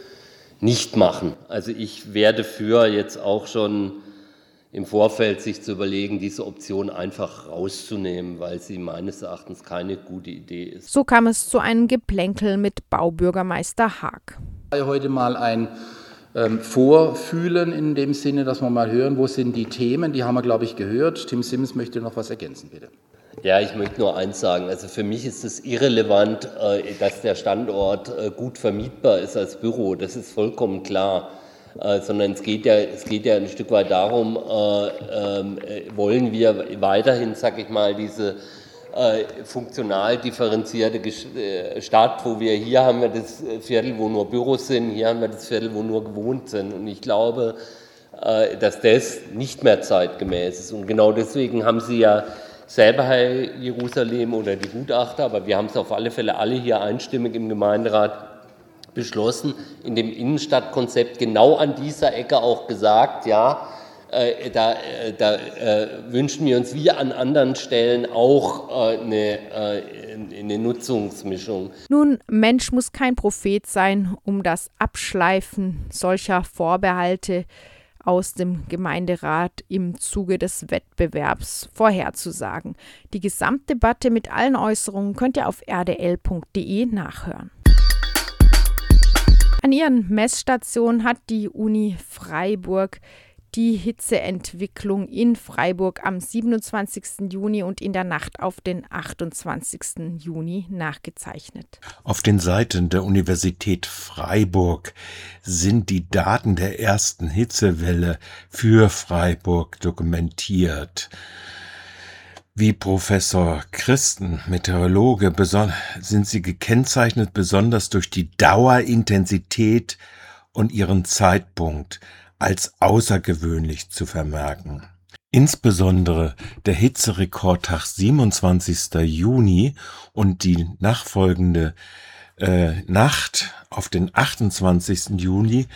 nicht machen. Also ich wäre dafür jetzt auch schon im Vorfeld sich zu überlegen, diese Option einfach rauszunehmen, weil sie meines Erachtens keine gute Idee ist. So kam es zu einem Geplänkel mit Baubürgermeister Haag. Heute mal ein ähm, Vorfühlen in dem Sinne, dass wir mal hören, wo sind die Themen, die haben wir, glaube ich, gehört. Tim Sims möchte noch was ergänzen, bitte. Ja, ich möchte nur eins sagen. Also für mich ist es irrelevant, äh, dass der Standort äh, gut vermietbar ist als Büro. Das ist vollkommen klar. Äh, sondern es geht ja, es geht ja ein Stück weit darum, äh, äh, wollen wir weiterhin, sag ich mal, diese äh, funktional differenzierte Gest- Stadt, wo wir hier haben wir das Viertel, wo nur Büros sind, hier haben wir das Viertel, wo nur gewohnt sind. Und ich glaube, äh, dass das nicht mehr zeitgemäß ist. Und genau deswegen haben Sie ja selber, Herr Jerusalem, oder die Gutachter, aber wir haben es auf alle Fälle alle hier einstimmig im Gemeinderat beschlossen, in dem Innenstadtkonzept genau an dieser Ecke auch gesagt, ja, äh, da, äh, da äh, wünschen wir uns wie an anderen Stellen auch äh, eine, äh, eine Nutzungsmischung. Nun, Mensch muss kein Prophet sein, um das Abschleifen solcher Vorbehalte aus dem Gemeinderat im Zuge des Wettbewerbs vorherzusagen. Die Gesamtdebatte mit allen Äußerungen könnt ihr auf r d l punkt d e nachhören. An ihren Messstationen hat die Uni Freiburg die Hitzeentwicklung in Freiburg am siebenundzwanzigsten Juni und in der Nacht auf den achtundzwanzigsten Juni nachgezeichnet. Auf den Seiten der Universität Freiburg sind die Daten der ersten Hitzewelle für Freiburg dokumentiert. Wie Professor Christen, Meteorologe, beson- sind sie gekennzeichnet besonders durch die Dauer, Intensität und ihren Zeitpunkt als außergewöhnlich zu vermerken. Insbesondere der Hitzerekordtag siebenundzwanzigsten Juni und die nachfolgende äh, Nacht auf den achtundzwanzigsten Juni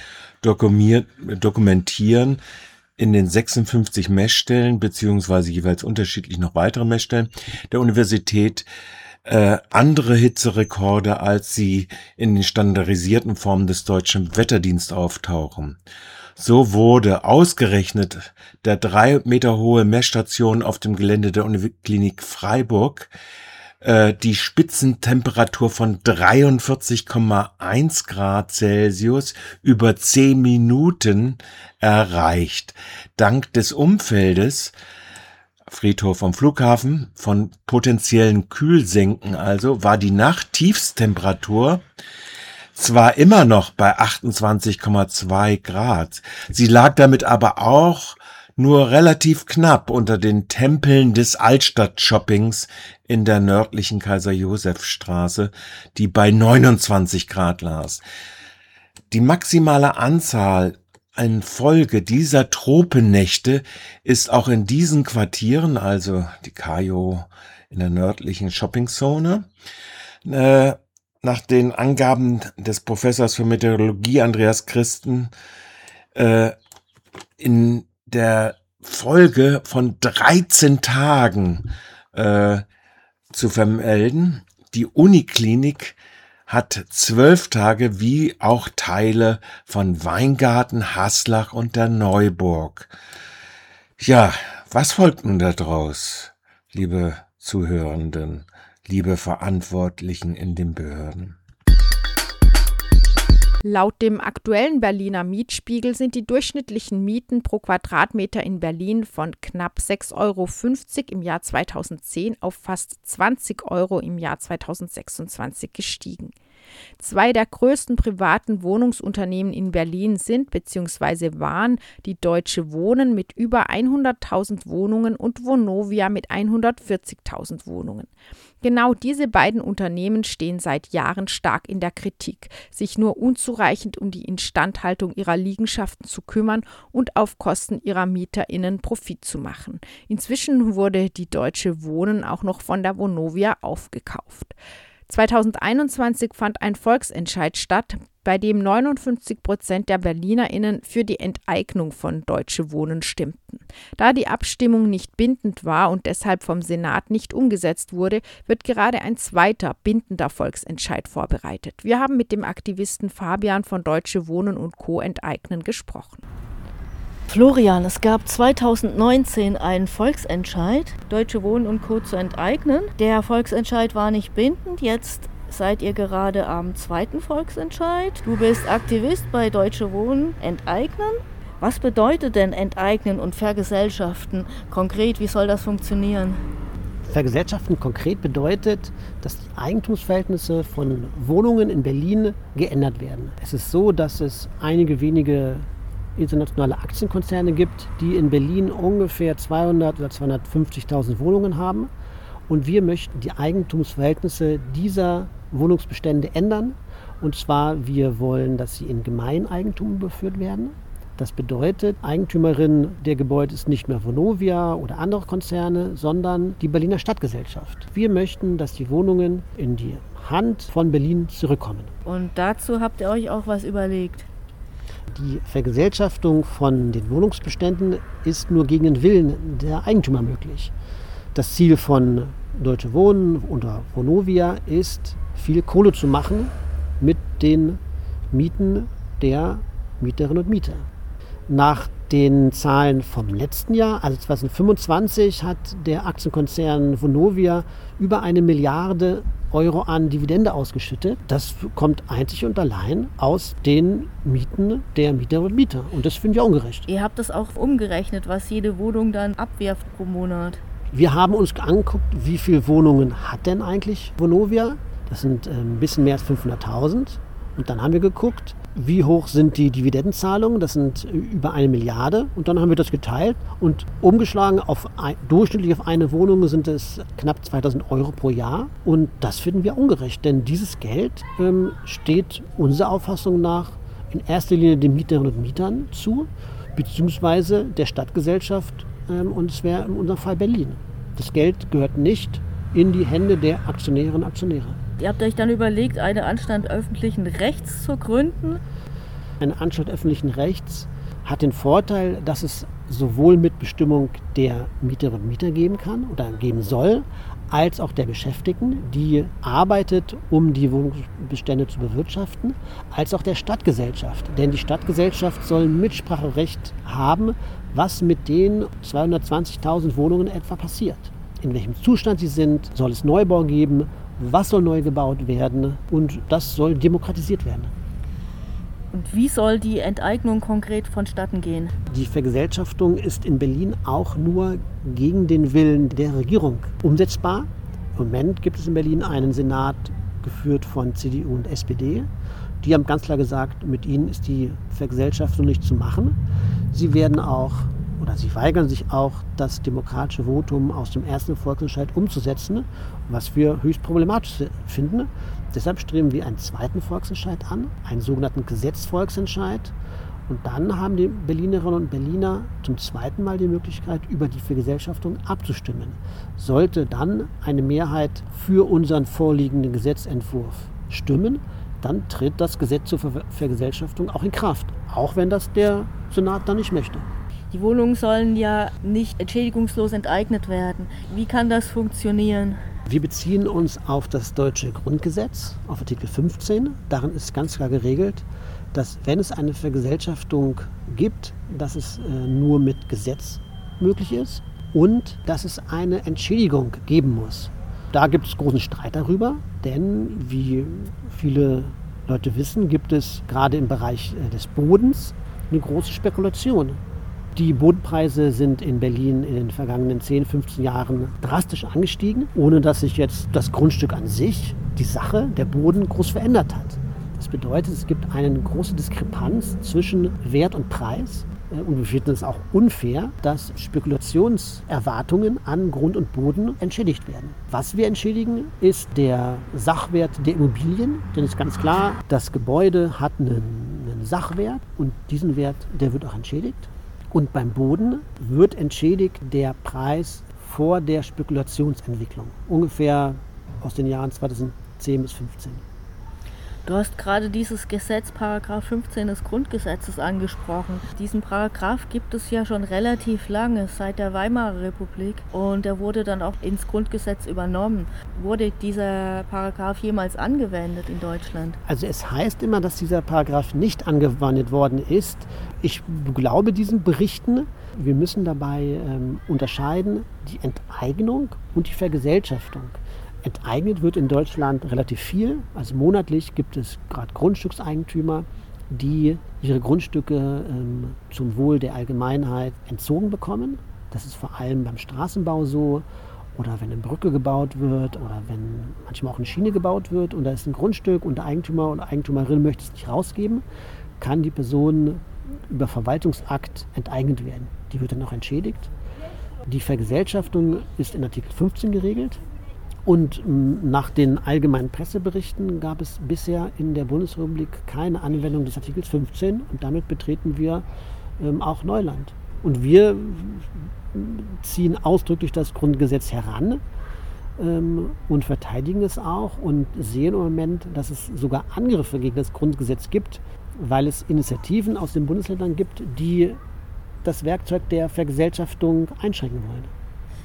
dokumentieren in den sechsundfünfzig Messstellen beziehungsweise jeweils unterschiedlich noch weitere Messstellen der Universität äh, andere Hitzerekorde, als sie in den standardisierten Formen des Deutschen Wetterdienstes auftauchen. So wurde ausgerechnet der drei Meter hohe Messstation auf dem Gelände der Uniklinik Freiburg äh, die Spitzentemperatur von dreiundvierzig Komma eins Grad Celsius über zehn Minuten erreicht. Dank des Umfeldes, Friedhof am Flughafen, von potenziellen Kühlsenken also, war die Nachttiefsttemperatur zwar immer noch bei achtundzwanzig Komma zwei Grad, sie lag damit aber auch nur relativ knapp unter den Tempeln des Altstadt-Shoppings in der nördlichen Kaiser-Josef-Straße, die bei neunundzwanzig Grad lag. Die maximale Anzahl in Folge dieser Tropennächte ist auch in diesen Quartieren, also die Kajo in der nördlichen Shoppingzone, äh, nach den Angaben des Professors für Meteorologie Andreas Christen äh, in der Folge von dreizehn Tagen äh, zu vermelden. Die Uniklinik hat zwölf Tage wie auch Teile von Weingarten, Haslach und der Neuburg. Ja, was folgt nun daraus, liebe Zuhörenden, liebe Verantwortlichen in den Behörden? Laut dem aktuellen Berliner Mietspiegel sind die durchschnittlichen Mieten pro Quadratmeter in Berlin von knapp sechs Euro fünfzig im Jahr zweitausendzehn auf fast zwanzig Euro im Jahr zweitausendsechsundzwanzig gestiegen. Zwei der größten privaten Wohnungsunternehmen in Berlin sind bzw. waren die Deutsche Wohnen mit über hunderttausend Wohnungen und Vonovia mit hundertvierzigtausend Wohnungen. Genau diese beiden Unternehmen stehen seit Jahren stark in der Kritik, sich nur unzureichend um die Instandhaltung ihrer Liegenschaften zu kümmern und auf Kosten ihrer MieterInnen Profit zu machen. Inzwischen wurde die Deutsche Wohnen auch noch von der Vonovia aufgekauft. zweitausendeinundzwanzig fand ein Volksentscheid statt, bei dem neunundfünfzig Prozent der BerlinerInnen für die Enteignung von Deutsche Wohnen stimmten. Da die Abstimmung nicht bindend war und deshalb vom Senat nicht umgesetzt wurde, wird gerade ein zweiter bindender Volksentscheid vorbereitet. Wir haben mit dem Aktivisten Fabian von Deutsche Wohnen und Co. enteignen gesprochen. Florian, es gab zweitausendneunzehn einen Volksentscheid, Deutsche Wohnen und Co. zu enteignen. Der Volksentscheid war nicht bindend, jetzt seid ihr gerade am zweiten Volksentscheid. Du bist Aktivist bei Deutsche Wohnen enteignen. Was bedeutet denn enteignen und vergesellschaften konkret? Wie soll das funktionieren? Vergesellschaften konkret bedeutet, dass die Eigentumsverhältnisse von Wohnungen in Berlin geändert werden. Es ist so, dass es einige wenige internationale Aktienkonzerne gibt, die in Berlin ungefähr zweihundert oder zweihundertfünfzigtausend Wohnungen haben. Und wir möchten die Eigentumsverhältnisse dieser Wohnungsbestände ändern. Und zwar, wir wollen, dass sie in Gemeineigentum überführt werden. Das bedeutet, Eigentümerin der Gebäude ist nicht mehr Vonovia oder andere Konzerne, sondern die Berliner Stadtgesellschaft. Wir möchten, dass die Wohnungen in die Hand von Berlin zurückkommen. Und dazu habt ihr euch auch was überlegt? Die Vergesellschaftung von den Wohnungsbeständen ist nur gegen den Willen der Eigentümer möglich. Das Ziel von Deutsche Wohnen oder Vonovia ist, viel Kohle zu machen mit den Mieten der Mieterinnen und Mieter. Nach den Zahlen vom letzten Jahr, also zweitausendfünfundzwanzig, hat der Aktienkonzern Vonovia über eine Milliarde Euro an Dividende ausgeschüttet. Das kommt einzig und allein aus den Mieten der Mieterinnen und Mieter. Und das finden wir ungerecht. Ihr habt das auch umgerechnet, was jede Wohnung dann abwirft pro Monat. Wir haben uns angeguckt, wie viele Wohnungen hat denn eigentlich Vonovia? Das sind ein bisschen mehr als fünfhunderttausend. Und dann haben wir geguckt, wie hoch sind die Dividendenzahlungen? Das sind über eine Milliarde. Und dann haben wir das geteilt und umgeschlagen auf ein, durchschnittlich auf eine Wohnung sind es knapp zweitausend Euro pro Jahr. Und das finden wir ungerecht, denn dieses Geld ähm, steht unserer Auffassung nach in erster Linie den Mieterinnen und Mietern zu, beziehungsweise der Stadtgesellschaft, ähm, und es wäre in unserem Fall Berlin. Das Geld gehört nicht in die Hände der Aktionärinnen und Aktionäre. Ihr habt euch dann überlegt, eine Anstalt öffentlichen Rechts zu gründen? Eine Anstalt öffentlichen Rechts hat den Vorteil, dass es sowohl Mitbestimmung der Mieterinnen und Mieter geben kann oder geben soll, als auch der Beschäftigten, die arbeitet, um die Wohnungsbestände zu bewirtschaften, als auch der Stadtgesellschaft. Denn die Stadtgesellschaft soll Mitspracherecht haben, was mit den zweihundertzwanzigtausend Wohnungen etwa passiert. In welchem Zustand sie sind, soll es Neubau geben, was soll neu gebaut werden und das soll demokratisiert werden. Und wie soll die Enteignung konkret vonstatten gehen? Die Vergesellschaftung ist in Berlin auch nur gegen den Willen der Regierung umsetzbar. Im Moment gibt es in Berlin einen Senat, geführt von C D U und S P D. Die haben ganz klar gesagt, mit ihnen ist die Vergesellschaftung nicht zu machen. Sie werden auch oder sie weigern sich auch, das demokratische Votum aus dem ersten Volksentscheid umzusetzen, was wir höchst problematisch finden. Deshalb streben wir einen zweiten Volksentscheid an, einen sogenannten Gesetzvolksentscheid. Und dann haben die Berlinerinnen und Berliner zum zweiten Mal die Möglichkeit, über die Vergesellschaftung abzustimmen. Sollte dann eine Mehrheit für unseren vorliegenden Gesetzentwurf stimmen, dann tritt das Gesetz zur Ver- Vergesellschaftung auch in Kraft, auch wenn das der Senat dann nicht möchte. Die Wohnungen sollen ja nicht entschädigungslos enteignet werden. Wie kann das funktionieren? Wir beziehen uns auf das deutsche Grundgesetz, auf Artikel fünfzehn. Darin ist ganz klar geregelt, dass wenn es eine Vergesellschaftung gibt, dass es äh, nur mit Gesetz möglich ist und dass es eine Entschädigung geben muss. Da gibt es großen Streit darüber, denn wie viele Leute wissen, gibt es gerade im Bereich äh, des Bodens eine große Spekulation. Die Bodenpreise sind in Berlin in den vergangenen zehn, fünfzehn Jahren drastisch angestiegen, ohne dass sich jetzt das Grundstück an sich, die Sache, der Boden groß verändert hat. Das bedeutet, es gibt eine große Diskrepanz zwischen Wert und Preis. Und wir finden es auch unfair, dass Spekulationserwartungen an Grund und Boden entschädigt werden. Was wir entschädigen, ist der Sachwert der Immobilien. Denn es ist ganz klar, das Gebäude hat einen, einen Sachwert und diesen Wert, der wird auch entschädigt. Und beim Boden wird entschädigt der Preis vor der Spekulationsentwicklung, ungefähr aus den Jahren zweitausendzehn bis zweitausendfünfzehn. Du hast gerade dieses Gesetz, Paragraph fünfzehn des Grundgesetzes angesprochen. Diesen Paragraph gibt es ja schon relativ lange, seit der Weimarer Republik. Und er wurde dann auch ins Grundgesetz übernommen. Wurde dieser Paragraph jemals angewendet in Deutschland? Also es heißt immer, dass dieser Paragraph nicht angewandt worden ist. Ich glaube diesen Berichten. Wir müssen dabei ähm, unterscheiden die Enteignung und die Vergesellschaftung. Enteignet wird in Deutschland relativ viel. Also monatlich gibt es gerade Grundstückseigentümer, die ihre Grundstücke ähm, zum Wohl der Allgemeinheit entzogen bekommen. Das ist vor allem beim Straßenbau so oder wenn eine Brücke gebaut wird oder wenn manchmal auch eine Schiene gebaut wird und da ist ein Grundstück und der Eigentümer oder Eigentümerin möchte es nicht rausgeben, kann die Person über Verwaltungsakt enteignet werden. Die wird dann auch entschädigt. Die Vergesellschaftung ist in Artikel fünfzehn geregelt. Und nach den allgemeinen Presseberichten gab es bisher in der Bundesrepublik keine Anwendung des Artikels fünfzehn und damit betreten wir ähm, auch Neuland. Und wir ziehen ausdrücklich das Grundgesetz heran ähm, und verteidigen es auch und sehen im Moment, dass es sogar Angriffe gegen das Grundgesetz gibt, weil es Initiativen aus den Bundesländern gibt, die das Werkzeug der Vergesellschaftung einschränken wollen.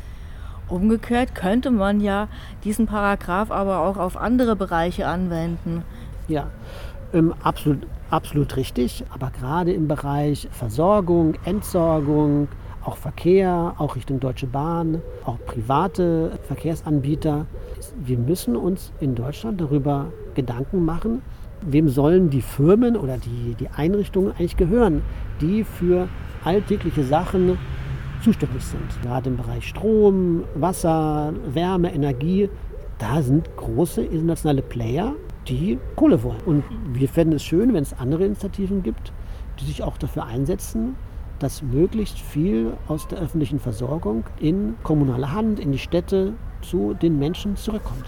Umgekehrt könnte man ja diesen Paragraph aber auch auf andere Bereiche anwenden. Ja, ähm, absolut, absolut richtig. Aber gerade im Bereich Versorgung, Entsorgung, auch Verkehr, auch Richtung Deutsche Bahn, auch private Verkehrsanbieter. Wir müssen uns in Deutschland darüber Gedanken machen, wem sollen die Firmen oder die, die Einrichtungen eigentlich gehören, die für alltägliche Sachen zuständig sind. Gerade im Bereich Strom, Wasser, Wärme, Energie, da sind große internationale Player, die Kohle wollen. Und wir fänden es schön, wenn es andere Initiativen gibt, die sich auch dafür einsetzen, dass möglichst viel aus der öffentlichen Versorgung in kommunale Hand, in die Städte zu den Menschen zurückkommt.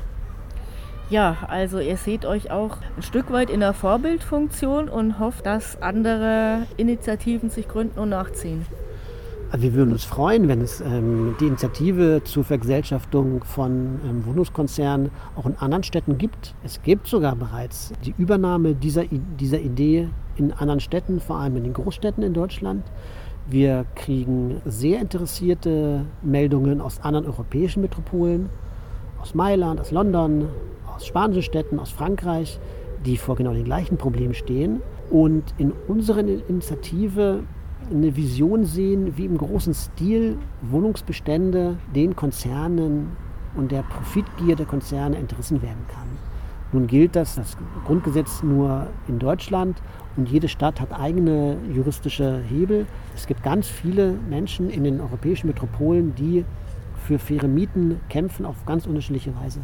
Ja, also ihr seht euch auch ein Stück weit in der Vorbildfunktion und hofft, dass andere Initiativen sich gründen und nachziehen. Also wir würden uns freuen, wenn es ähm, die Initiative zur Vergesellschaftung von ähm, Wohnungskonzernen auch in anderen Städten gibt. Es gibt sogar bereits die Übernahme dieser, dieser Idee in anderen Städten, vor allem in den Großstädten in Deutschland. Wir kriegen sehr interessierte Meldungen aus anderen europäischen Metropolen, aus Mailand, aus London, aus spanischen Städten, aus Frankreich, die vor genau den gleichen Problemen stehen und in unserer Initiative eine Vision sehen, wie im großen Stil Wohnungsbestände den Konzernen und der Profitgier der Konzerne entrissen werden kann. Nun gilt das, das Grundgesetz nur in Deutschland und jede Stadt hat eigene juristische Hebel. Es gibt ganz viele Menschen in den europäischen Metropolen, die für faire Mieten kämpfen auf ganz unterschiedliche Weise.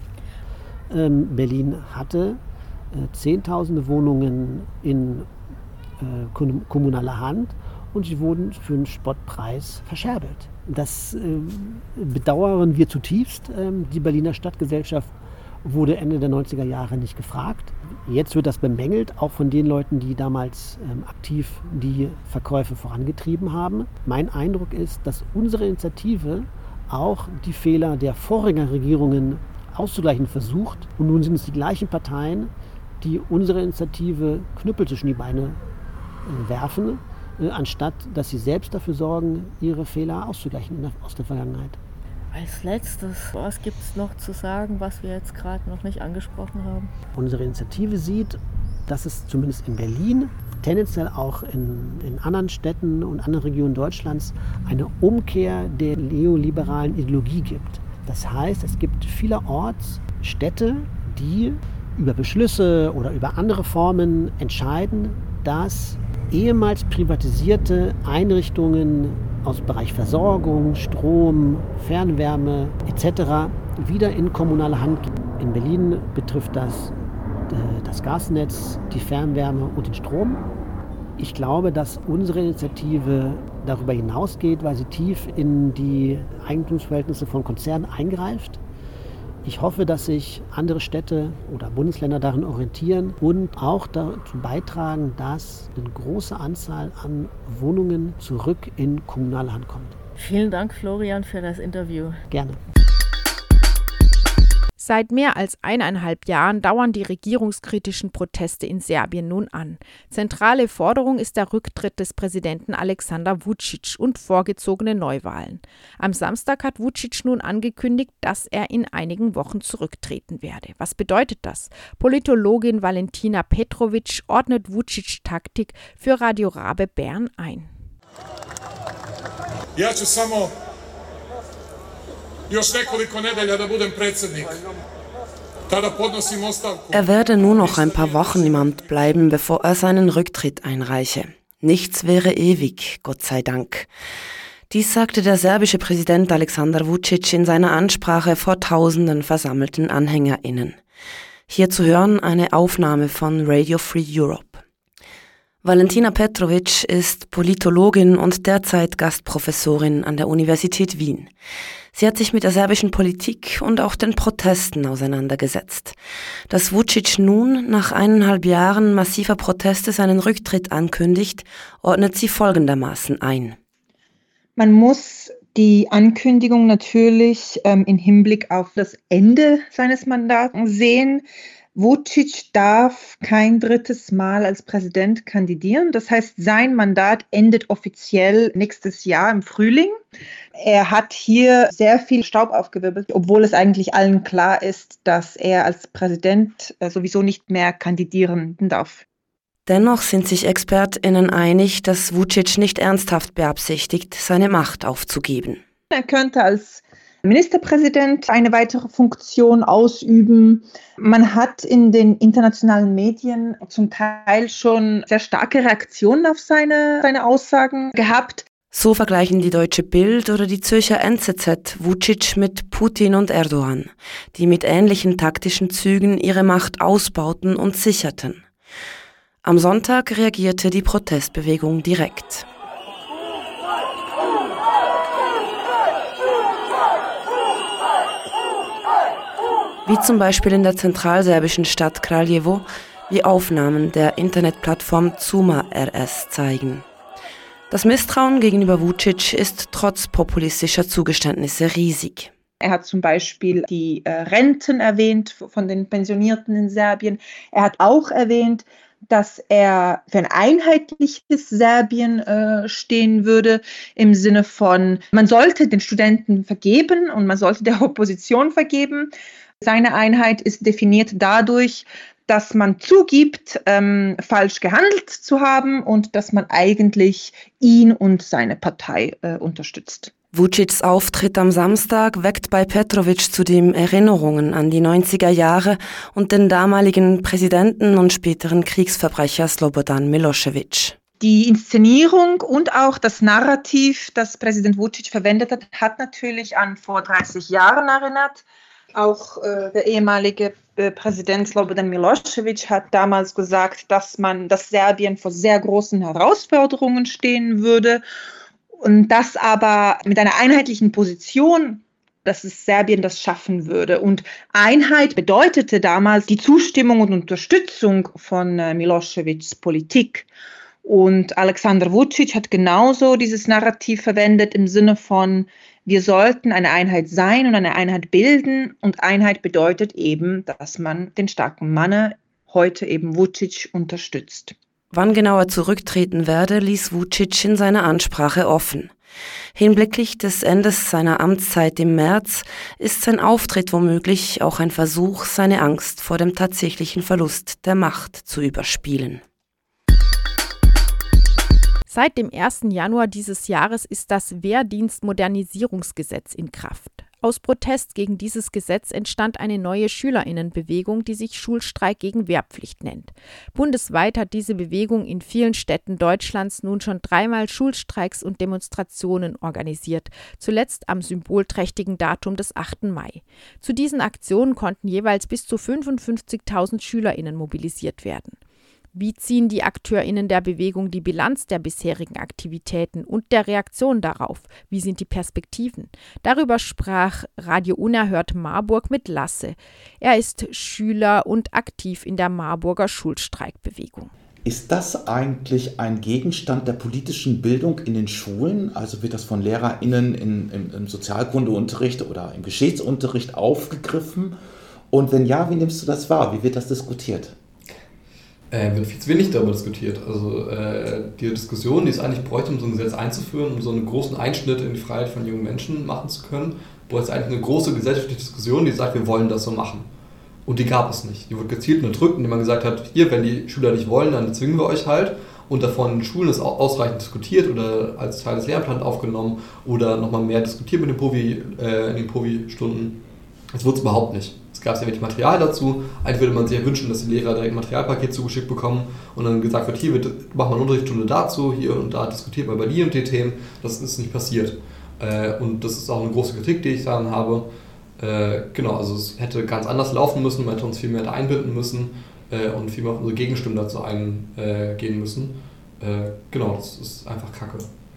Ähm, Berlin hatte äh, zehntausende Wohnungen in äh, kommunaler Hand und sie wurden für einen Spottpreis verscherbelt. Das äh, bedauern wir zutiefst. Ähm, die Berliner Stadtgesellschaft wurde Ende der neunziger Jahre nicht gefragt. Jetzt wird das bemängelt, auch von den Leuten, die damals ähm, aktiv die Verkäufe vorangetrieben haben. Mein Eindruck ist, dass unsere Initiative auch die Fehler der vorigen Regierungen auszugleichen versucht. Und nun sind es die gleichen Parteien, die unsere Initiative Knüppel zwischen die Beine äh, werfen, äh, anstatt dass sie selbst dafür sorgen, ihre Fehler auszugleichen in der, aus der Vergangenheit. Als letztes, was gibt es noch zu sagen, was wir jetzt gerade noch nicht angesprochen haben? Unsere Initiative sieht, dass es zumindest in Berlin, tendenziell auch in, in anderen Städten und anderen Regionen Deutschlands eine Umkehr der neoliberalen Ideologie gibt. Das heißt, es gibt vielerorts Städte, die über Beschlüsse oder über andere Formen entscheiden, dass ehemals privatisierte Einrichtungen aus dem Bereich Versorgung, Strom, Fernwärme et cetera wieder in kommunale Hand gehen. In Berlin betrifft das das Gasnetz, die Fernwärme und den Strom. Ich glaube, dass unsere Initiative darüber hinausgeht, weil sie tief in die Eigentumsverhältnisse von Konzernen eingreift. Ich hoffe, dass sich andere Städte oder Bundesländer darin orientieren und auch dazu beitragen, dass eine große Anzahl an Wohnungen zurück in kommunale Hand kommt. Vielen Dank, Florian, für das Interview. Gerne. Seit mehr als eineinhalb Jahren dauern die regierungskritischen Proteste in Serbien nun an. Zentrale Forderung ist der Rücktritt des Präsidenten Aleksandar Vučić und vorgezogene Neuwahlen. Am Samstag hat Vučić nun angekündigt, dass er in einigen Wochen zurücktreten werde. Was bedeutet das? Politologin Valentina Petrović ordnet Vučić Taktik für Radio Rabe Bern ein. Ja ću samo još nekoliko nedelja da budem predsjednik. Tada podnosim ostavku. Er werde nur noch ein paar Wochen im Amt bleiben, bevor er seinen Rücktritt einreiche. Nichts wäre ewig, Gott sei Dank. Dies sagte der serbische Präsident Aleksandar Vučić in seiner Ansprache vor tausenden versammelten AnhängerInnen. Hier zu hören eine Aufnahme von Radio Free Europe. Valentina Petrović ist Politologin und derzeit Gastprofessorin an der Universität Wien. Sie hat sich mit der serbischen Politik und auch den Protesten auseinandergesetzt. Dass Vučić nun nach eineinhalb Jahren massiver Proteste seinen Rücktritt ankündigt, ordnet sie folgendermaßen ein. Man muss die Ankündigung natürlich ähm, im Hinblick auf das Ende seines Mandats sehen. Vučić darf kein drittes Mal als Präsident kandidieren. Das heißt, sein Mandat endet offiziell nächstes Jahr im Frühling. Er hat hier sehr viel Staub aufgewirbelt, obwohl es eigentlich allen klar ist, dass er als Präsident sowieso nicht mehr kandidieren darf. Dennoch sind sich ExpertInnen einig, dass Vučić nicht ernsthaft beabsichtigt, seine Macht aufzugeben. Er könnte als Ministerpräsident eine weitere Funktion ausüben. Man hat in den internationalen Medien zum Teil schon sehr starke Reaktionen auf seine, seine Aussagen gehabt. So vergleichen die Deutsche Bild oder die Zürcher N Z Z Vučić mit Putin und Erdogan, die mit ähnlichen taktischen Zügen ihre Macht ausbauten und sicherten. Am Sonntag reagierte die Protestbewegung direkt. Wie zum Beispiel in der zentralserbischen Stadt Kraljevo, wie Aufnahmen der Internetplattform Zuma R S zeigen. Das Misstrauen gegenüber Vučić ist trotz populistischer Zugeständnisse riesig. Er hat zum Beispiel die äh, Renten erwähnt von den Pensionierten in Serbien. Er hat auch erwähnt, dass er für ein einheitliches Serbien äh, stehen würde, im Sinne von, man sollte den Studenten vergeben und man sollte der Opposition vergeben. Seine Einheit ist definiert dadurch, dass man zugibt, ähm, falsch gehandelt zu haben und dass man eigentlich ihn und seine Partei äh, unterstützt. Vučićs Auftritt am Samstag weckt bei Petrović zudem Erinnerungen an die neunziger Jahre und den damaligen Präsidenten und späteren Kriegsverbrecher Slobodan Milošević. Die Inszenierung und auch das Narrativ, das Präsident Vučić verwendet hat, hat natürlich an vor dreißig Jahren erinnert. Auch äh, der ehemalige äh, Präsident Slobodan Milošević hat damals gesagt, dass man, dass Serbien vor sehr großen Herausforderungen stehen würde und das aber mit einer einheitlichen Position, dass es Serbien das schaffen würde. Und Einheit bedeutete damals die Zustimmung und Unterstützung von äh, Miloševićs Politik. Und Aleksandar Vučić hat genauso dieses Narrativ verwendet im Sinne von, wir sollten eine Einheit sein und eine Einheit bilden. Und Einheit bedeutet eben, dass man den starken Mann, heute eben Vučić, unterstützt. Wann genau er zurücktreten werde, ließ Vučić in seiner Ansprache offen. Hinblicklich des Endes seiner Amtszeit im März ist sein Auftritt womöglich auch ein Versuch, seine Angst vor dem tatsächlichen Verlust der Macht zu überspielen. Seit dem ersten Januar dieses Jahres ist das Wehrdienstmodernisierungsgesetz in Kraft. Aus Protest gegen dieses Gesetz entstand eine neue Schülerinnenbewegung, die sich Schulstreik gegen Wehrpflicht nennt. Bundesweit hat diese Bewegung in vielen Städten Deutschlands nun schon dreimal Schulstreiks und Demonstrationen organisiert, zuletzt am symbolträchtigen Datum des achten Mai. Zu diesen Aktionen konnten jeweils bis zu fünfundfünfzigtausend SchülerInnen mobilisiert werden. Wie ziehen die AkteurInnen der Bewegung die Bilanz der bisherigen Aktivitäten und der Reaktion darauf? Wie sind die Perspektiven? Darüber sprach Radio Unerhört Marburg mit Lasse. Er ist Schüler und aktiv in der Marburger Schulstreikbewegung. Ist das eigentlich ein Gegenstand der politischen Bildung in den Schulen? Also wird das von LehrerInnen in, im, im Sozialkundeunterricht oder im Geschichtsunterricht aufgegriffen? Und wenn ja, wie nimmst du das wahr? Wie wird das diskutiert? Äh, wird viel zu wenig darüber diskutiert. Also äh, die Diskussion, die es eigentlich bräuchte, um so ein Gesetz einzuführen, um so einen großen Einschnitt in die Freiheit von jungen Menschen machen zu können, bräuchte es eigentlich eine große gesellschaftliche Diskussion, die sagt, wir wollen das so machen. Und die gab es nicht. Die wurde gezielt unterdrückt, indem man gesagt hat, hier, wenn die Schüler nicht wollen, dann zwingen wir euch halt. Und davon in den Schulen ist auch ausreichend diskutiert oder als Teil des Lehrplans aufgenommen oder nochmal mehr diskutiert mit den Profi, äh, in den Profi-Stunden. Das wurde es überhaupt nicht. Es gab sehr wenig Material dazu. Eigentlich würde man sich ja wünschen, dass die Lehrer direkt ein Materialpaket zugeschickt bekommen und dann gesagt wird, hier wird, machen wir eine Unterrichtsstunde dazu, hier und da diskutiert man über die und die Themen. Das ist nicht passiert. Äh, und das ist auch eine große Kritik, die ich daran habe. Äh, genau, also es hätte ganz anders laufen müssen, man hätte uns viel mehr da einbinden müssen äh, und viel mehr auf unsere Gegenstimmen dazu eingehen müssen. Äh, genau, das ist einfach Kacke.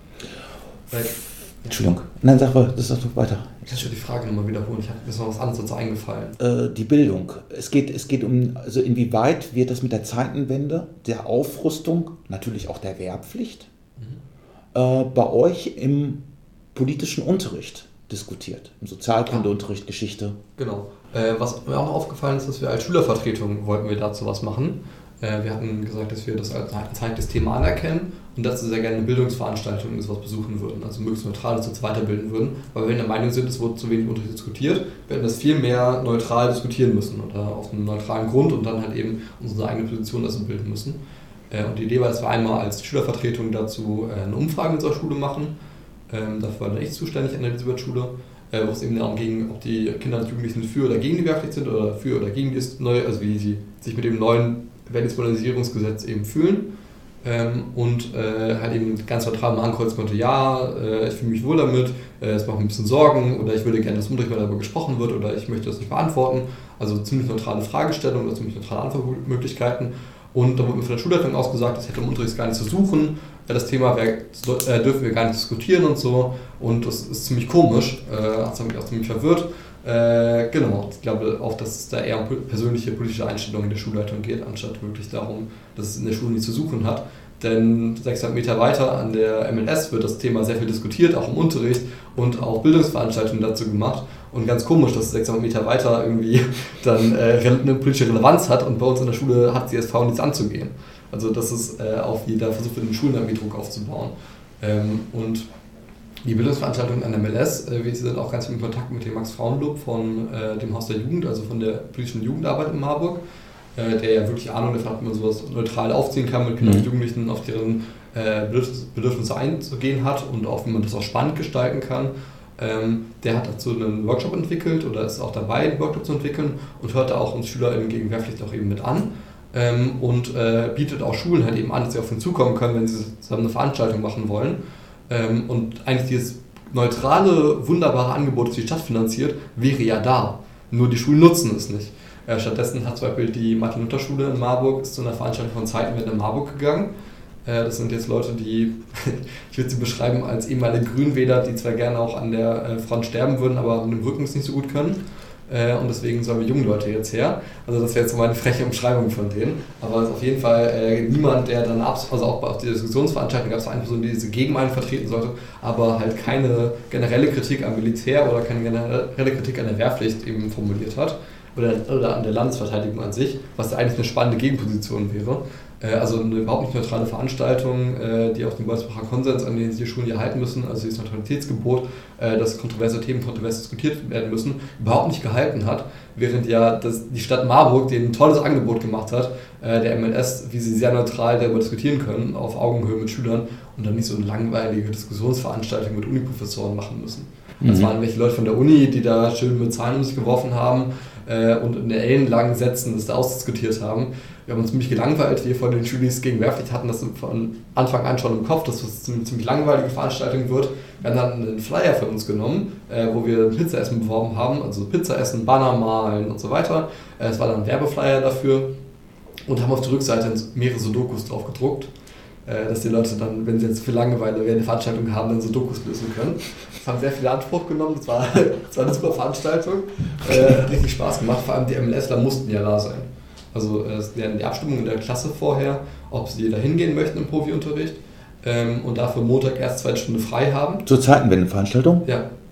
Weil, Entschuldigung, nein, sag mal, das ist doch weiter. Ich will die Frage nochmal wiederholen, ich habe mir ist noch was anderes dazu eingefallen. Äh, die Bildung. Es geht, es geht um, also inwieweit wird das mit der Zeitenwende, der Aufrüstung, natürlich auch der Wehrpflicht, mhm. äh, bei euch im politischen Unterricht diskutiert, im Sozialkundeunterricht, Geschichte. Genau. Äh, was mir auch noch aufgefallen ist, dass wir als Schülervertretung wollten wir dazu was machen. Äh, wir hatten gesagt, dass wir das als ein heikles Thema anerkennen und dazu sehr gerne eine Bildungsveranstaltung und sowas besuchen würden, also möglichst neutral dazu weiterbilden würden, weil wir in der Meinung sind, es wurde zu wenig Unterricht diskutiert. Wir hätten das viel mehr neutral diskutieren müssen oder auf einem neutralen Grund und dann halt eben unsere eigene Position dazu bilden müssen. Äh, und die Idee war, dass wir einmal als Schülervertretung dazu äh, eine Umfrage in unserer Schule machen. Ähm, dafür war dann ich zuständig an der Elisabeth-Schule, äh, wo es eben darum ging, ob die Kinder und Jugendlichen für oder gegen die Wehrpflicht sind oder für oder gegen das neue, also wie sie sich mit dem neuen Wehrdienstmodernisierungsgesetz eben fühlen. Ähm, und äh, halt eben ganz neutral mal ankreuzen konnte, ja, äh, ich fühle mich wohl damit, äh, es macht mir ein bisschen Sorgen oder ich würde gerne, dass im Unterricht mal darüber gesprochen wird oder ich möchte das nicht beantworten. Also ziemlich neutrale Fragestellungen oder ziemlich neutrale Antwortmöglichkeiten. Und da wurde mir von der Schulleitung ausgesagt, das hätte im Unterricht gar nicht zu suchen. Das Thema wär, äh, dürfen wir gar nicht diskutieren und so. Und das ist ziemlich komisch. Äh, das hat mich auch ziemlich verwirrt. Äh, genau, ich glaube auch, dass es da eher um persönliche politische Einstellungen der Schulleitung geht, anstatt wirklich darum, dass es in der Schule nichts zu suchen hat. Denn sechshundert Meter weiter an der M L S wird das Thema sehr viel diskutiert, auch im Unterricht und auch Bildungsveranstaltungen dazu gemacht. Und ganz komisch, dass sechshundert Meter weiter irgendwie dann äh, eine politische Relevanz hat und bei uns in der Schule hat C S V nichts anzugehen. Also das ist äh, auch wieder versucht, in den Schulen irgendwie Druck aufzubauen. Ähm, und die Bildungsveranstaltungen an der M L S, äh, wir sind auch ganz viel in Kontakt mit dem Max-Frauen-Club von äh, dem Haus der Jugend, also von der politischen Jugendarbeit in Marburg, äh, der ja wirklich Ahnung davon hat, wie man sowas neutral aufziehen kann, mit Kindern und Jugendlichen auf deren äh, Bedürfnisse einzugehen hat und auch wie man das auch spannend gestalten kann. Ähm, der hat dazu einen Workshop entwickelt oder ist auch dabei, einen Workshop zu entwickeln und hört da auch uns SchülerInnen gegen Wehrpflicht auch eben mit an. Ähm, und äh, bietet auch Schulen halt eben an, dass sie auf ihn zukommen können, wenn sie zusammen eine Veranstaltung machen wollen. Ähm, und eigentlich dieses neutrale, wunderbare Angebot, das die Stadt finanziert, wäre ja da. Nur die Schulen nutzen es nicht. Äh, stattdessen hat zum Beispiel die Martin-Luther-Schule in Marburg ist zu einer Veranstaltung von Zeitenwende in Marburg gegangen. Äh, das sind jetzt Leute, die, ich würde sie beschreiben als ehemalige Grünwähler, die zwar gerne auch an der äh, Front sterben würden, aber mit dem Rücken es nicht so gut können. Äh, und deswegen sollen wir junge Leute jetzt her. Also das wäre jetzt so meine freche Umschreibung von denen. Aber es ist auf jeden Fall äh, niemand, der dann, abs- also auch auf der Diskussionsveranstaltung gab es eine Person, die diese Gegenmeinung vertreten sollte, aber halt keine generelle Kritik am Militär oder keine generelle Kritik an der Wehrpflicht eben formuliert hat. Oder, oder an der Landesverteidigung an sich, was eigentlich eine spannende Gegenposition wäre. Äh, also eine überhaupt nicht neutrale Veranstaltung, äh, die auch den Bolzbacher Konsens, an den sich die Schulen hier halten müssen, also dieses Neutralitätsgebot, äh, dass kontroverse Themen kontrovers diskutiert werden müssen, überhaupt nicht gehalten hat, während ja das, die Stadt Marburg denen ein tolles Angebot gemacht hat, äh, der M L S, wie sie sehr neutral darüber diskutieren können, auf Augenhöhe mit Schülern und dann nicht so eine langweilige Diskussionsveranstaltung mit Uniprofessoren machen müssen. Mhm. Das waren welche Leute von der Uni, die da schön mit Zahlen um sich geworfen haben, und in der ellenlangen Sätzen das da ausdiskutiert haben. Wir haben uns ziemlich gelangweilt, wir von den Schülis gegen Wehrpflicht hatten das von Anfang an schon im Kopf, dass das eine ziemlich langweilige Veranstaltung wird. Wir haben dann einen Flyer für uns genommen, wo wir Pizzaessen beworben haben, also Pizzaessen, Banner malen und so weiter. Es war dann ein Werbeflyer dafür und haben auf der Rückseite mehrere Sudokus drauf gedruckt, dass die Leute dann, wenn sie jetzt für Langeweile während der Veranstaltung haben, dann Sudokus lösen können. Das haben sehr viele Anspruch genommen, das war, das war eine super Veranstaltung, äh, hat richtig Spaß gemacht, vor allem die MLSler mussten ja da sein. Also es werden die Abstimmung in der Klasse vorher, ob sie da hingehen möchten im Profi-Unterricht ähm, und dafür Montag erst zwei Stunden frei haben. Zur Zeitenwende-Veranstaltung? Ja.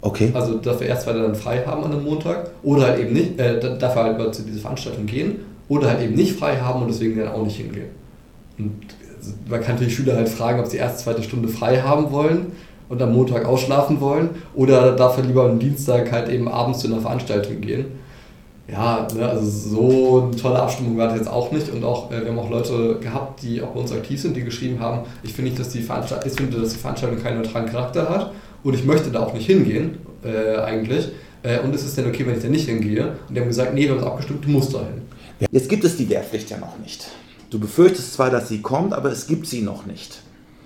Okay. Also dafür erst weiter dann frei haben an einem Montag oder halt eben nicht, äh, dafür halt zu dieser Veranstaltung gehen oder halt eben nicht frei haben und deswegen dann auch nicht hingehen. Und man kann natürlich Schüler halt fragen, ob sie erst zweite Stunde frei haben wollen und am Montag ausschlafen wollen oder dafür lieber am Dienstag halt eben abends zu einer Veranstaltung gehen. Ja, ne, also so eine tolle Abstimmung war das jetzt auch nicht und auch, äh, wir haben auch Leute gehabt, die auch bei uns aktiv sind, die geschrieben haben, ich finde nicht, dass die Veranstaltung, ich finde, dass die Veranstaltung keinen neutralen Charakter hat und ich möchte da auch nicht hingehen, äh, eigentlich. Äh, und es ist dann okay, wenn ich da nicht hingehe. Und die haben gesagt, nee, wir haben es abgestimmt, du musst da hin. Jetzt gibt es die Wehrpflicht ja noch nicht. Du befürchtest zwar, dass sie kommt, aber es gibt sie noch nicht.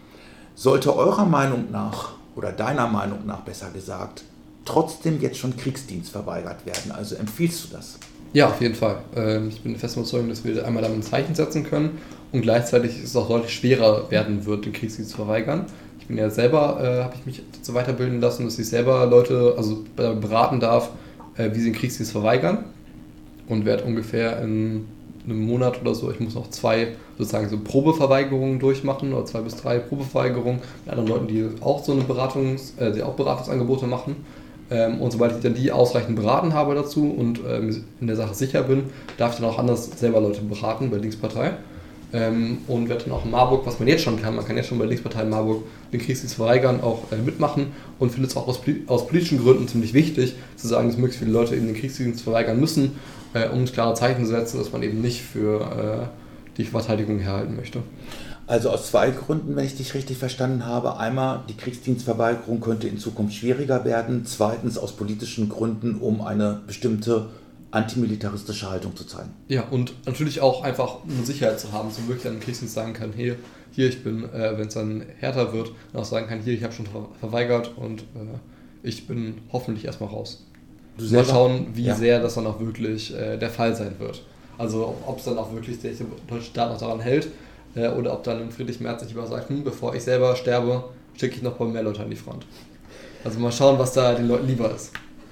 Sollte eurer Meinung nach, oder deiner Meinung nach besser gesagt, trotzdem jetzt schon Kriegsdienst verweigert werden? Also empfiehlst du das? Ja, auf jeden Fall. Ich bin fest überzeugt, dass wir einmal damit ein Zeichen setzen können und gleichzeitig es auch deutlich schwerer werden wird, den Kriegsdienst zu verweigern. Ich bin ja selber, äh, habe ich mich dazu weiterbilden lassen, dass ich selber Leute also beraten darf, äh, wie sie den Kriegsdienst verweigern und werde ungefähr in einem Monat oder so, ich muss noch zwei sozusagen so Probeverweigerungen durchmachen oder zwei bis drei Probeverweigerungen mit anderen Leuten, die auch so eine Beratungs, äh, die auch Beratungsangebote machen. Ähm, und sobald ich dann die ausreichend beraten habe dazu und ähm, in der Sache sicher bin, darf ich dann auch anders selber Leute beraten bei Linkspartei. Ähm, und werde dann auch in Marburg, was man jetzt schon kann, man kann jetzt schon bei Linkspartei in Marburg den Kriegsdienst verweigern, auch äh, mitmachen und finde es auch aus, aus politischen Gründen ziemlich wichtig, zu sagen, dass möglichst viele Leute eben den Kriegsdienst verweigern müssen, äh, um klare Zeichen zu setzen, dass man eben nicht für äh, die Verteidigung herhalten möchte. Also aus zwei Gründen, wenn ich dich richtig verstanden habe. Einmal, die Kriegsdienstverweigerung könnte in Zukunft schwieriger werden. Zweitens, aus politischen Gründen, um eine bestimmte antimilitaristische Haltung zu zeigen. Ja, und natürlich auch einfach eine Sicherheit zu haben, so wirklich dann im Kriegsdienst sagen kann, hey, hier, ich bin, äh, wenn es dann härter wird, dann auch sagen kann, hier, ich habe schon ver- verweigert und äh, ich bin hoffentlich erstmal raus. Du Mal schauen, wie ja. sehr das dann auch wirklich äh, der Fall sein wird. Also ob es dann auch wirklich der deutsche Staat noch daran hält äh, oder ob dann Friedrich Merz sich lieber sagt, hm, bevor ich selber sterbe, schicke ich noch ein paar mehr Leute an die Front. Also mal schauen, was da den Leuten lieber ist.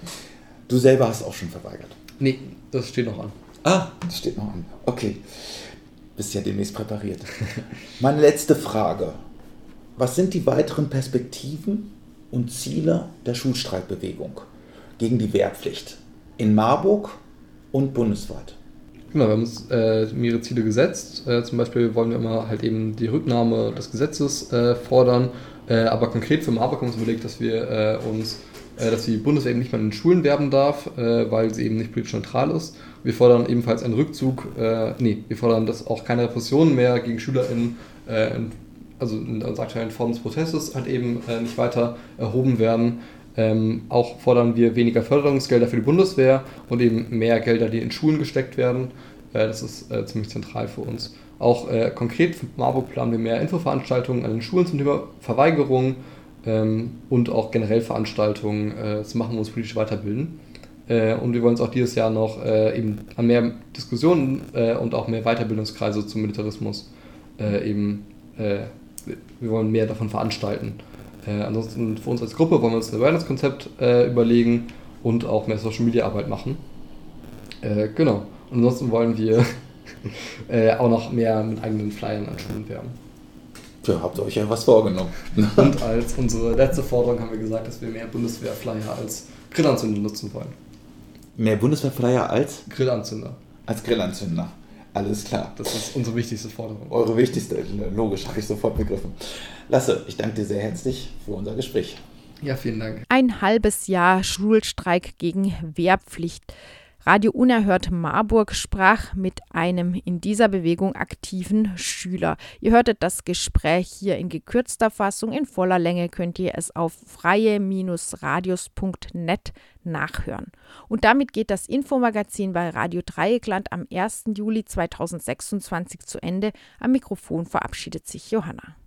Du selber hast auch schon verweigert? Nee, das steht noch an. Ah, das steht noch an. Okay. Bist ja demnächst präpariert. Meine letzte Frage. Was sind die weiteren Perspektiven und Ziele der Schulstreikbewegung gegen die Wehrpflicht in Marburg und bundesweit? Genau, wir haben uns äh, mehrere Ziele gesetzt. Äh, zum Beispiel wollen wir immer halt eben die Rücknahme des Gesetzes äh, fordern. Äh, aber konkret für Marburg haben wir uns überlegt, dass wir äh, uns dass die Bundeswehr eben nicht mehr in den Schulen werben darf, äh, weil sie eben nicht politisch neutral ist. Wir fordern ebenfalls einen Rückzug, äh, nee, wir fordern, dass auch keine Repressionen mehr gegen SchülerInnen, äh, in, also in der aktuellen Form des Protestes, halt eben äh, nicht weiter erhoben werden. Ähm, auch fordern wir weniger Förderungsgelder für die Bundeswehr und eben mehr Gelder, die in Schulen gesteckt werden. Äh, das ist äh, ziemlich zentral für uns. Auch äh, konkret für Marburg planen wir mehr Infoveranstaltungen an den Schulen zum Thema Verweigerung, und auch generell Veranstaltungen äh, zu machen, wo wir uns politisch weiterbilden. Äh, und wir wollen uns auch dieses Jahr noch äh, eben an mehr Diskussionen äh, und auch mehr Weiterbildungskreise zum Militarismus äh, eben, äh, wir wollen mehr davon veranstalten. Äh, ansonsten für uns als Gruppe wollen wir uns ein Awareness-Konzept äh, überlegen und auch mehr Social-Media-Arbeit machen. Äh, genau. Und ansonsten wollen wir äh, auch noch mehr mit eigenen Flyern an Schulen werben. Ja, habt ihr euch ja was vorgenommen. Und als unsere letzte Forderung haben wir gesagt, dass wir mehr Bundeswehrflyer als Grillanzünder nutzen wollen. Mehr Bundeswehrflyer als? Grillanzünder. Als Grillanzünder. Alles klar. Das ist unsere wichtigste Forderung. Eure wichtigste, logisch, habe ich sofort begriffen. Lasse, ich danke dir sehr herzlich für unser Gespräch. Ja, vielen Dank. Ein halbes Jahr Schulstreik gegen Wehrpflicht. Radio Unerhört Marburg sprach mit einem in dieser Bewegung aktiven Schüler. Ihr hörtet das Gespräch hier in gekürzter Fassung. In voller Länge könnt ihr es auf freie Radios punkt net nachhören. Und damit geht das Infomagazin bei Radio Dreieckland am ersten Juli zweitausendsechsundzwanzig zu Ende. Am Mikrofon verabschiedet sich Johanna.